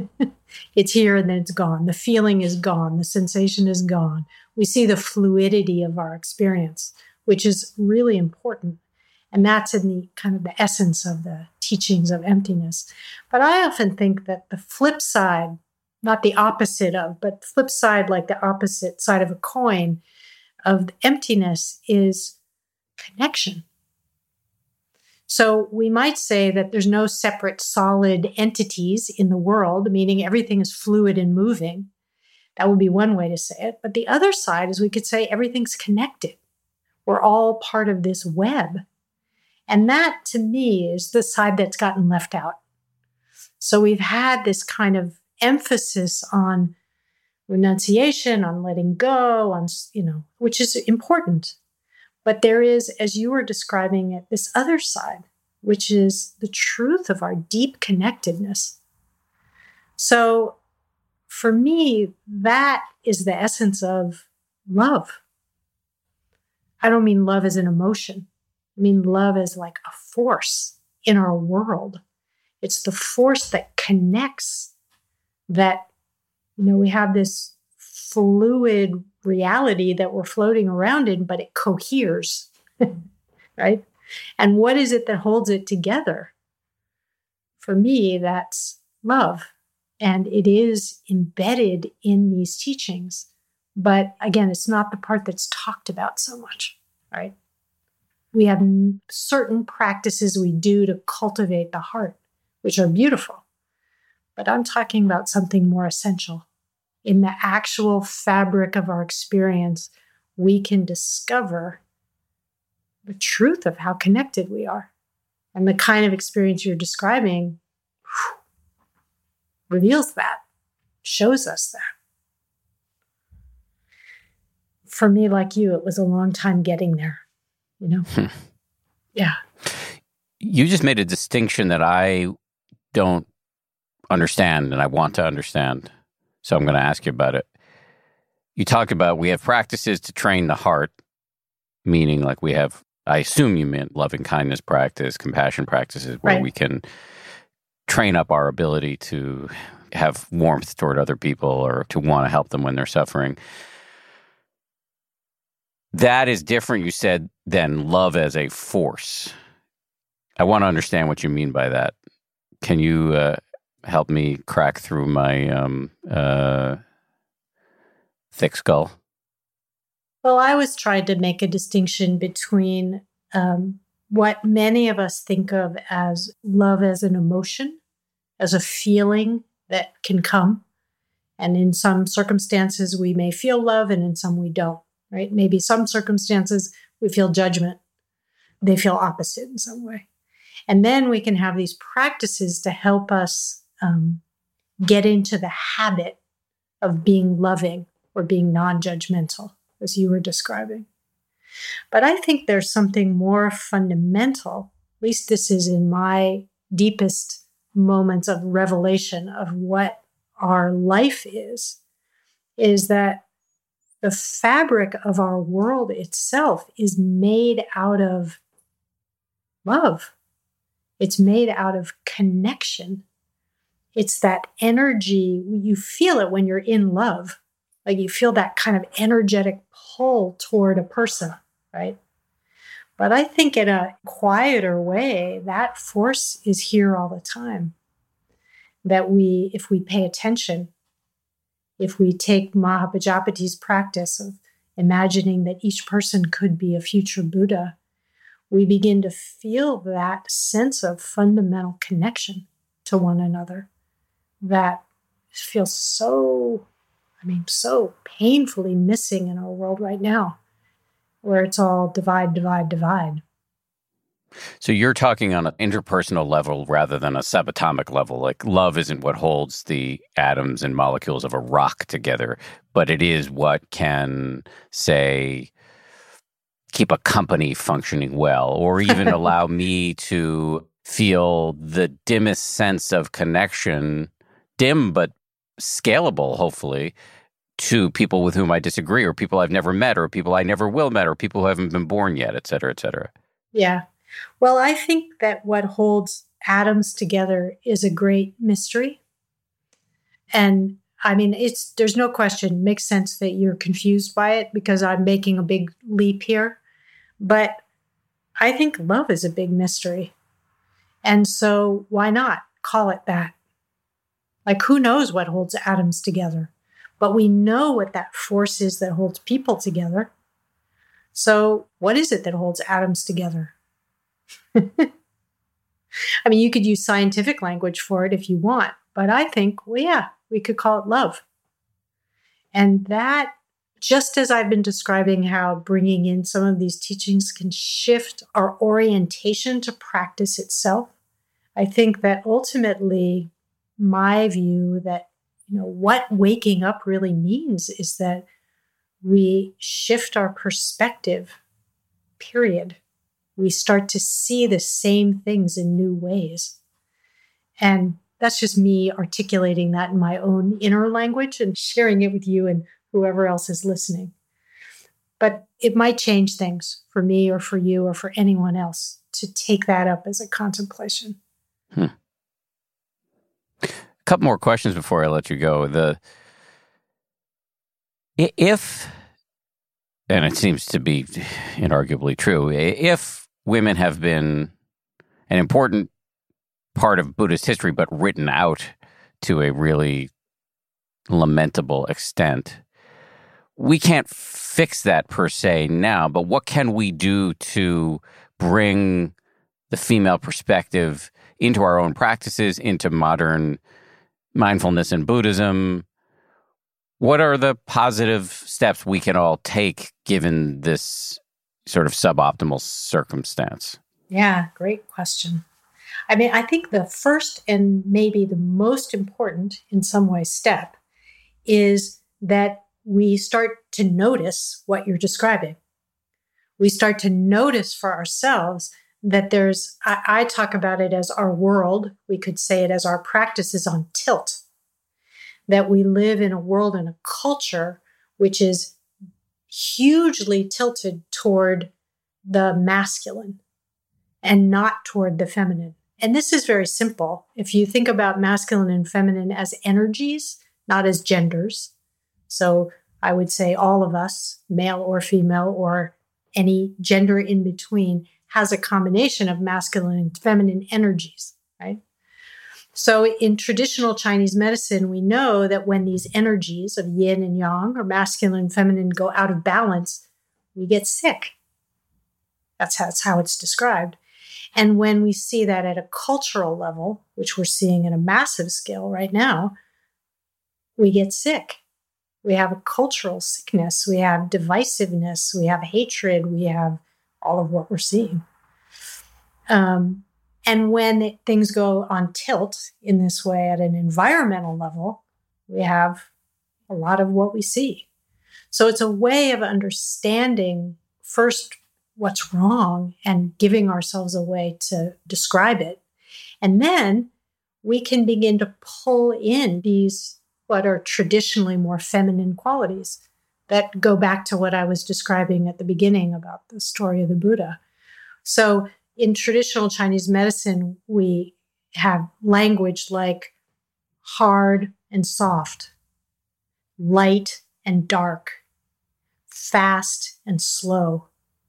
It's here and then it's gone. The feeling is gone. The sensation is gone. We see the fluidity of our experience, which is really important. And that's in the kind of the essence of the teachings of emptiness. But I often think that the flip side, not the opposite of, but the flip side, like the opposite side of a coin of emptiness, is connection. So we might say that there's no separate solid entities in the world, meaning everything is fluid and moving. That would be one way to say it. But the other side is we could say everything's connected. We're all part of this web. And that, to me, is the side that's gotten left out. So we've had this kind of emphasis on renunciation, on letting go, on, you know, which is important. But there is, as you were describing it, this other side, which is the truth of our deep connectedness. So for me, that is the essence of love. I don't mean love as an emotion. I mean love as like a force in our world. It's the force that connects, that, you know, we have this fluid reality that we're floating around in, but it coheres, right? And what is it that holds it together? For me, that's love. And it is embedded in these teachings. But again, it's not the part that's talked about so much, right? We have certain practices we do to cultivate the heart, which are beautiful. But I'm talking about something more essential. In the actual fabric of our experience, we can discover the truth of how connected we are. And the kind of experience you're describing whew, reveals that, shows us that. For me, like you, it was a long time getting there, you know? Hmm. Yeah. You just made a distinction that I don't understand and I want to understand. So I'm going to ask you about it. You talked about we have practices to train the heart, meaning like we have, I assume you meant loving kindness practice, compassion practices, where right. we can train up our ability to have warmth toward other people or to want to help them when they're suffering. that is different, you said, than love as a force. I want to understand what you mean by that. Can you uh, help me crack through my um, uh, thick skull? Well, I was trying to make a distinction between um, what many of us think of as love as an emotion, as a feeling that can come. And in some circumstances, we may feel love, and in some we don't, right? Maybe some circumstances we feel judgment. They feel opposite in some way. And then we can have these practices to help us um, get into the habit of being loving or being non-judgmental, as you were describing. But I think there's something more fundamental, at least this is in my deepest moments of revelation of what our life is, is that the fabric of our world itself is made out of love. It's made out of connection. It's that energy. You feel it when you're in love. Like you feel that kind of energetic pull toward a person, right? But I think in a quieter way, that force is here all the time. That we, if we pay attention, if we take Mahapajapati's practice of imagining that each person could be a future Buddha, we begin to feel that sense of fundamental connection to one another that feels so, I mean, so painfully missing in our world right now, where it's all divide, divide, divide. So you're talking on an interpersonal level rather than a subatomic level. Like love isn't what holds the atoms and molecules of a rock together, but it is what can, say, keep a company functioning well, or even allow me to feel the dimmest sense of connection, dim but scalable, hopefully, to people with whom I disagree, or people I've never met, or people I never will met, or people who haven't been born yet, et cetera, et cetera. Yeah. Well, I think that what holds atoms together is a great mystery. And I mean, it's there's no question, it makes sense that you're confused by it because I'm making a big leap here. But I think love is a big mystery. And so why not call it that? Like, who knows what holds atoms together? But we know what that force is that holds people together. So what is it that holds atoms together? I mean, you could use scientific language for it if you want, but I think, well, yeah, we could call it love. And that, just as I've been describing how bringing in some of these teachings can shift our orientation to practice itself, I think that ultimately my view that, you know, what waking up really means is that we shift our perspective, period. We start to see the same things in new ways. And that's just me articulating that in my own inner language and sharing it with you and whoever else is listening. But it might change things for me or for you or for anyone else to take that up as a contemplation. Hmm. A couple more questions before I let you go. The if, and it seems to be inarguably true, if women have been an important part of Buddhist history, but written out to a really lamentable extent, we can't fix that per se now, but what can we do to bring the female perspective into our own practices, into modern mindfulness and Buddhism? What are the positive steps we can all take given this sort of suboptimal circumstance? Yeah, great question. I mean, I think the first and maybe the most important in some way step is that we start to notice what you're describing. We start to notice for ourselves that there's, I, I talk about it as our world, we could say it as our practice is on tilt. That we live in a world and a culture which is hugely tilted toward the masculine and not toward the feminine. And this is very simple. If you think about masculine and feminine as energies, not as genders. So I would say all of us, male or female, or any gender in between, has a combination of masculine and feminine energies, right? So in traditional Chinese medicine, we know that when these energies of yin and yang, or masculine and feminine, go out of balance, we get sick. That's how, that's how it's described. And when we see that at a cultural level, which we're seeing at a massive scale right now, we get sick. We have a cultural sickness. We have divisiveness. We have hatred. We have all of what we're seeing. Um, and when it, things go on tilt in this way at an environmental level, we have a lot of what we see. So it's a way of understanding first what's wrong and giving ourselves a way to describe it. And then we can begin to pull in these what are traditionally more feminine qualities that go back to what I was describing at the beginning about the story of the Buddha. So in traditional Chinese medicine, we have language like hard and soft, light and dark, fast and slow,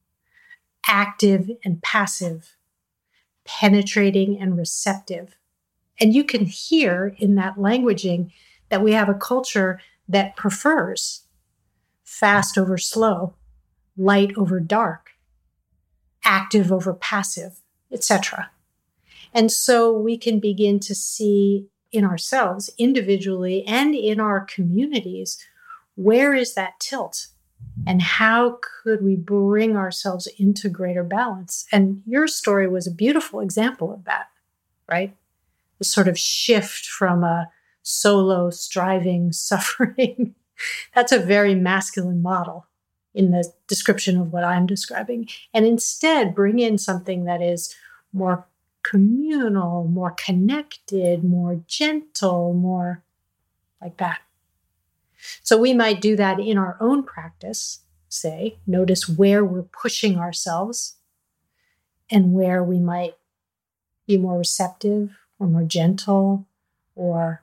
active and passive, penetrating and receptive. And you can hear in that languaging that we have a culture that prefers fast over slow, light over dark, active over passive, et cetera. And so we can begin to see in ourselves individually and in our communities, where is that tilt? And how could we bring ourselves into greater balance? And your story was a beautiful example of that, right? The sort of shift from a solo, striving, suffering. That's a very masculine model in the description of what I'm describing. And instead, bring in something that is more communal, more connected, more gentle, more like that. So we might do that in our own practice, say, notice where we're pushing ourselves and where we might be more receptive or more gentle or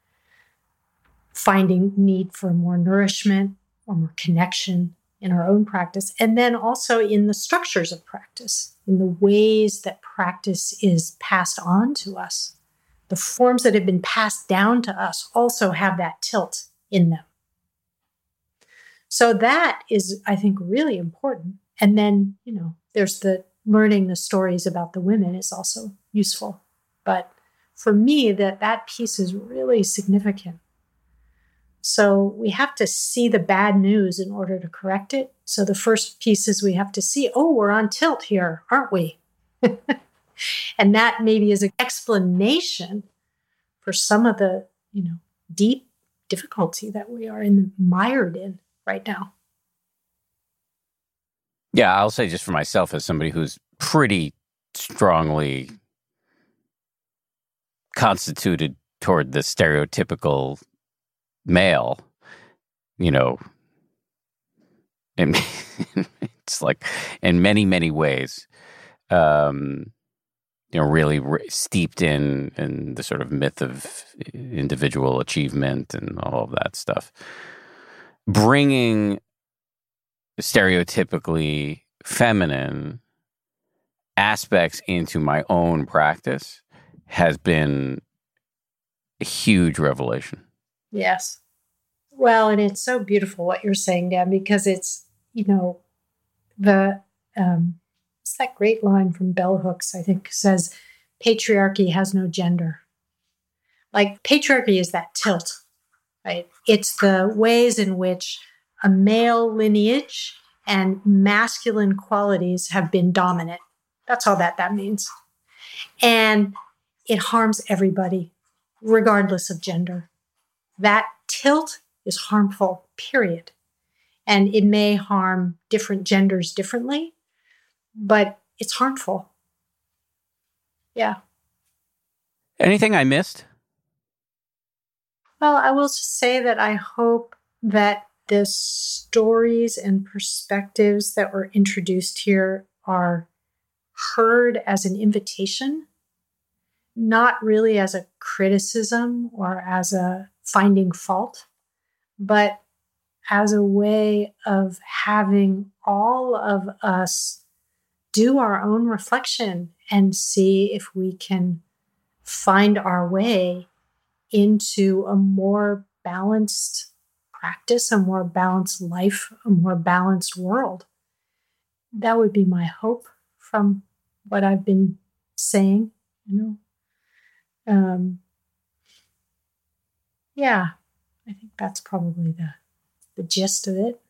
finding need for more nourishment or more connection in our own practice. And then also in the structures of practice, in the ways that practice is passed on to us. The forms that have been passed down to us also have that tilt in them. So that is, I think, really important. And then, you know, there's the learning the stories about the women is also useful. But for me, that that piece is really significant. So we have to see the bad news in order to correct it. So the first piece is we have to see, oh, we're on tilt here, aren't we? And that maybe is an explanation for some of the, you know, deep difficulty that we are in, mired in right now. Yeah, I'll say just for myself as somebody who's pretty strongly constituted toward the stereotypical male, you know, and it's like in many, many ways, um, you know, really re- steeped in, in the sort of myth of individual achievement and all of that stuff. Bringing stereotypically feminine aspects into my own practice has been a huge revelation. Yes. Well, and it's so beautiful what you're saying, Dan, because it's, you know, the, um, it's that great line from Bell Hooks, I think, says, patriarchy has no gender. Like, patriarchy is that tilt, right? It's the ways in which a male lineage and masculine qualities have been dominant. That's all that that means. And it harms everybody, regardless of gender. That tilt is harmful, period. And it may harm different genders differently, but it's harmful. Yeah. Anything I missed? Well, I will just say that I hope that the stories and perspectives that were introduced here are heard as an invitation, not really as a criticism or as a finding fault, but as a way of having all of us do our own reflection and see if we can find our way into a more balanced practice, a more balanced life, a more balanced world. That would be my hope from what I've been saying, you know. Um, yeah, I think that's probably the the gist of it.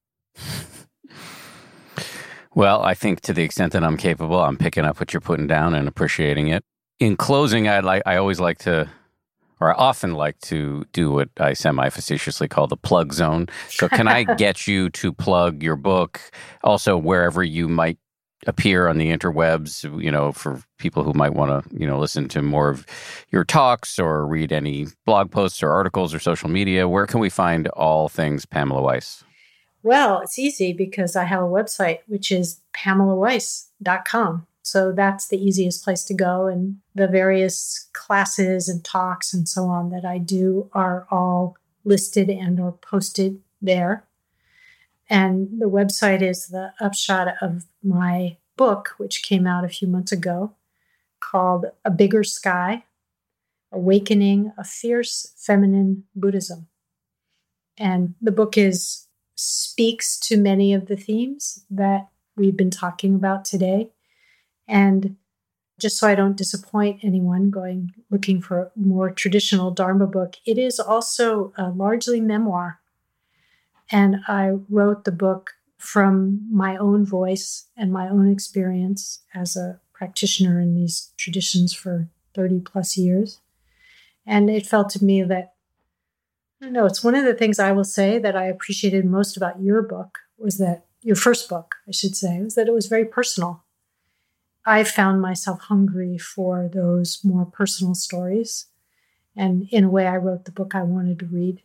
Well, I think to the extent that I'm capable, I'm picking up what you're putting down and appreciating it. In closing, I like I always like to, or I often like to do what I semi-facetiously call the plug zone. So can I get you to plug your book, also wherever you might appear on the interwebs, you know, for people who might want to, you know, listen to more of your talks or read any blog posts or articles or social media? Where can we find all things Pamela Weiss? Well, it's easy because I have a website, which is pamela weiss dot com. So that's the easiest place to go. And the various classes and talks and so on that I do are all listed and or posted there. And the website is the upshot of my book, which came out a few months ago, called A Bigger Sky, Awakening a Fierce Feminine Buddhism. And the book is speaks to many of the themes that we've been talking about today. And just so I don't disappoint anyone going looking for a more traditional Dharma book, it is also uh, largely memoir. And I wrote the book from my own voice and my own experience as a practitioner in these traditions for thirty plus years. And it felt to me that, I don't know, it's one of the things I will say that I appreciated most about your book was that, your first book, I should say, was that it was very personal. I found myself hungry for those more personal stories. And in a way, I wrote the book I wanted to read.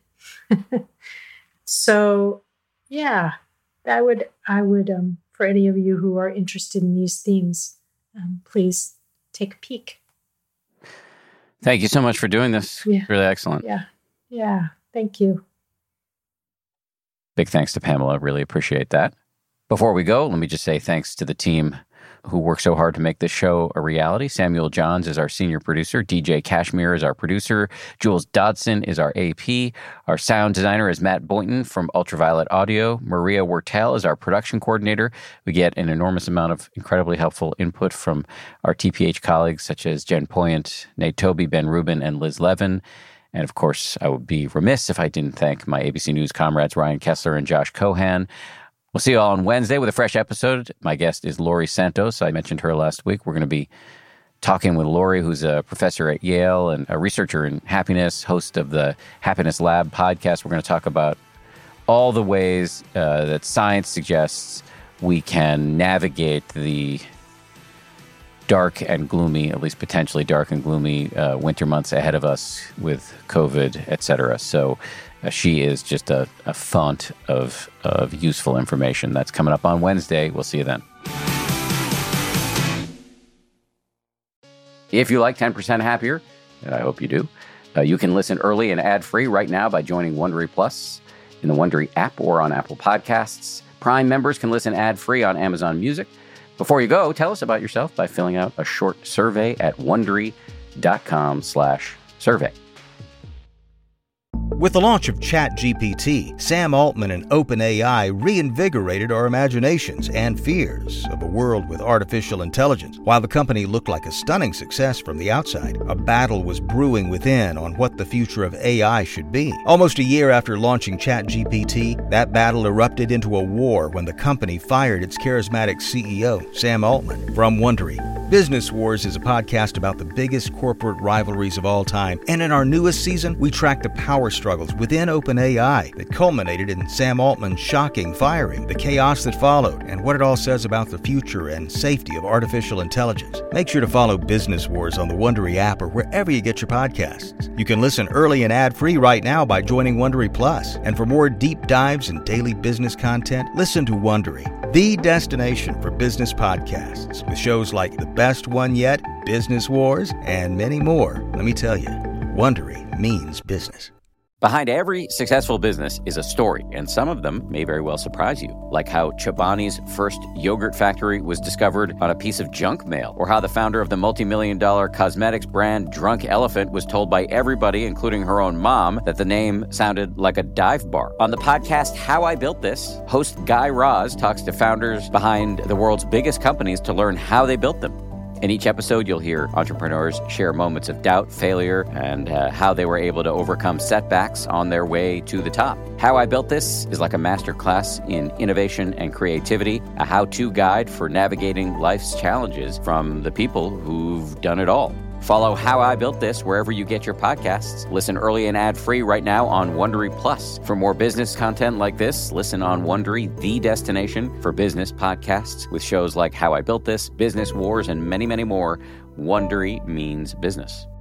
So, yeah, I would, I would, um, for any of you who are interested in these themes, um, please take a peek. Thank you so much for doing this. Yeah. Really excellent. Yeah. Yeah. Thank you. Big thanks to Pamela. Really appreciate that. Before we go, let me just say thanks to the team who worked so hard to make this show a reality. Samuel Johns is our senior producer. D J Kashmir is our producer. Jules Dodson is our A P. Our sound designer is Matt Boynton from Ultraviolet Audio. Maria Wertel is our production coordinator. We get an enormous amount of incredibly helpful input from our T P H colleagues such as Jen Poyant, Nate Toby, Ben Rubin, and Liz Levin. And of course, I would be remiss if I didn't thank my A B C News comrades Ryan Kessler and Josh Cohan. We'll see you all on Wednesday with a fresh episode. My guest is Laurie Santos. I mentioned her last week. We're going to be talking with Laurie, who's a professor at Yale and a researcher in happiness, host of the Happiness Lab podcast. We're going to talk about all the ways uh, that science suggests we can navigate the dark and gloomy, at least potentially dark and gloomy uh, winter months ahead of us with COVID, et cetera. So uh, she is just a, a font of, of useful information. That's coming up on Wednesday. We'll see you then. If you like ten percent Happier, and I hope you do, uh, you can listen early and ad-free right now by joining Wondery Plus in the Wondery app or on Apple Podcasts. Prime members can listen ad-free on Amazon Music. Before you go, tell us about yourself by filling out a short survey at Wondery.com slash survey. With the launch of ChatGPT, Sam Altman and OpenAI reinvigorated our imaginations and fears of a world with artificial intelligence. While the company looked like a stunning success from the outside, a battle was brewing within on what the future of A I should be. Almost a year after launching ChatGPT, that battle erupted into a war when the company fired its charismatic C E O, Sam Altman. From Wondery, Business Wars is a podcast about the biggest corporate rivalries of all time, and in our newest season, we track the power struggles within OpenAI that culminated in Sam Altman's shocking firing, the chaos that followed, and what it all says about the future and safety of artificial intelligence. Make sure to follow Business Wars on the Wondery app or wherever you get your podcasts. You can listen early and ad-free right now by joining Wondery Plus. And for more deep dives and daily business content, listen to Wondery, the destination for business podcasts, with shows like The Best One Yet, Business Wars, and many more. Let me tell you, Wondery means business. Behind every successful business is a story, and some of them may very well surprise you, like how Chobani's first yogurt factory was discovered on a piece of junk mail, or how the founder of the multi-million dollar cosmetics brand Drunk Elephant was told by everybody, including her own mom, that the name sounded like a dive bar. On the podcast How I Built This, host Guy Raz talks to founders behind the world's biggest companies to learn how they built them. In each episode, you'll hear entrepreneurs share moments of doubt, failure, and uh, how they were able to overcome setbacks on their way to the top. How I Built This is like a masterclass in innovation and creativity, a how-to guide for navigating life's challenges from the people who've done it all. Follow How I Built This wherever you get your podcasts. Listen early and ad-free right now on Wondery Plus. For more business content like this, listen on Wondery, the destination for business podcasts, with shows like How I Built This, Business Wars, and many, many more. Wondery means business.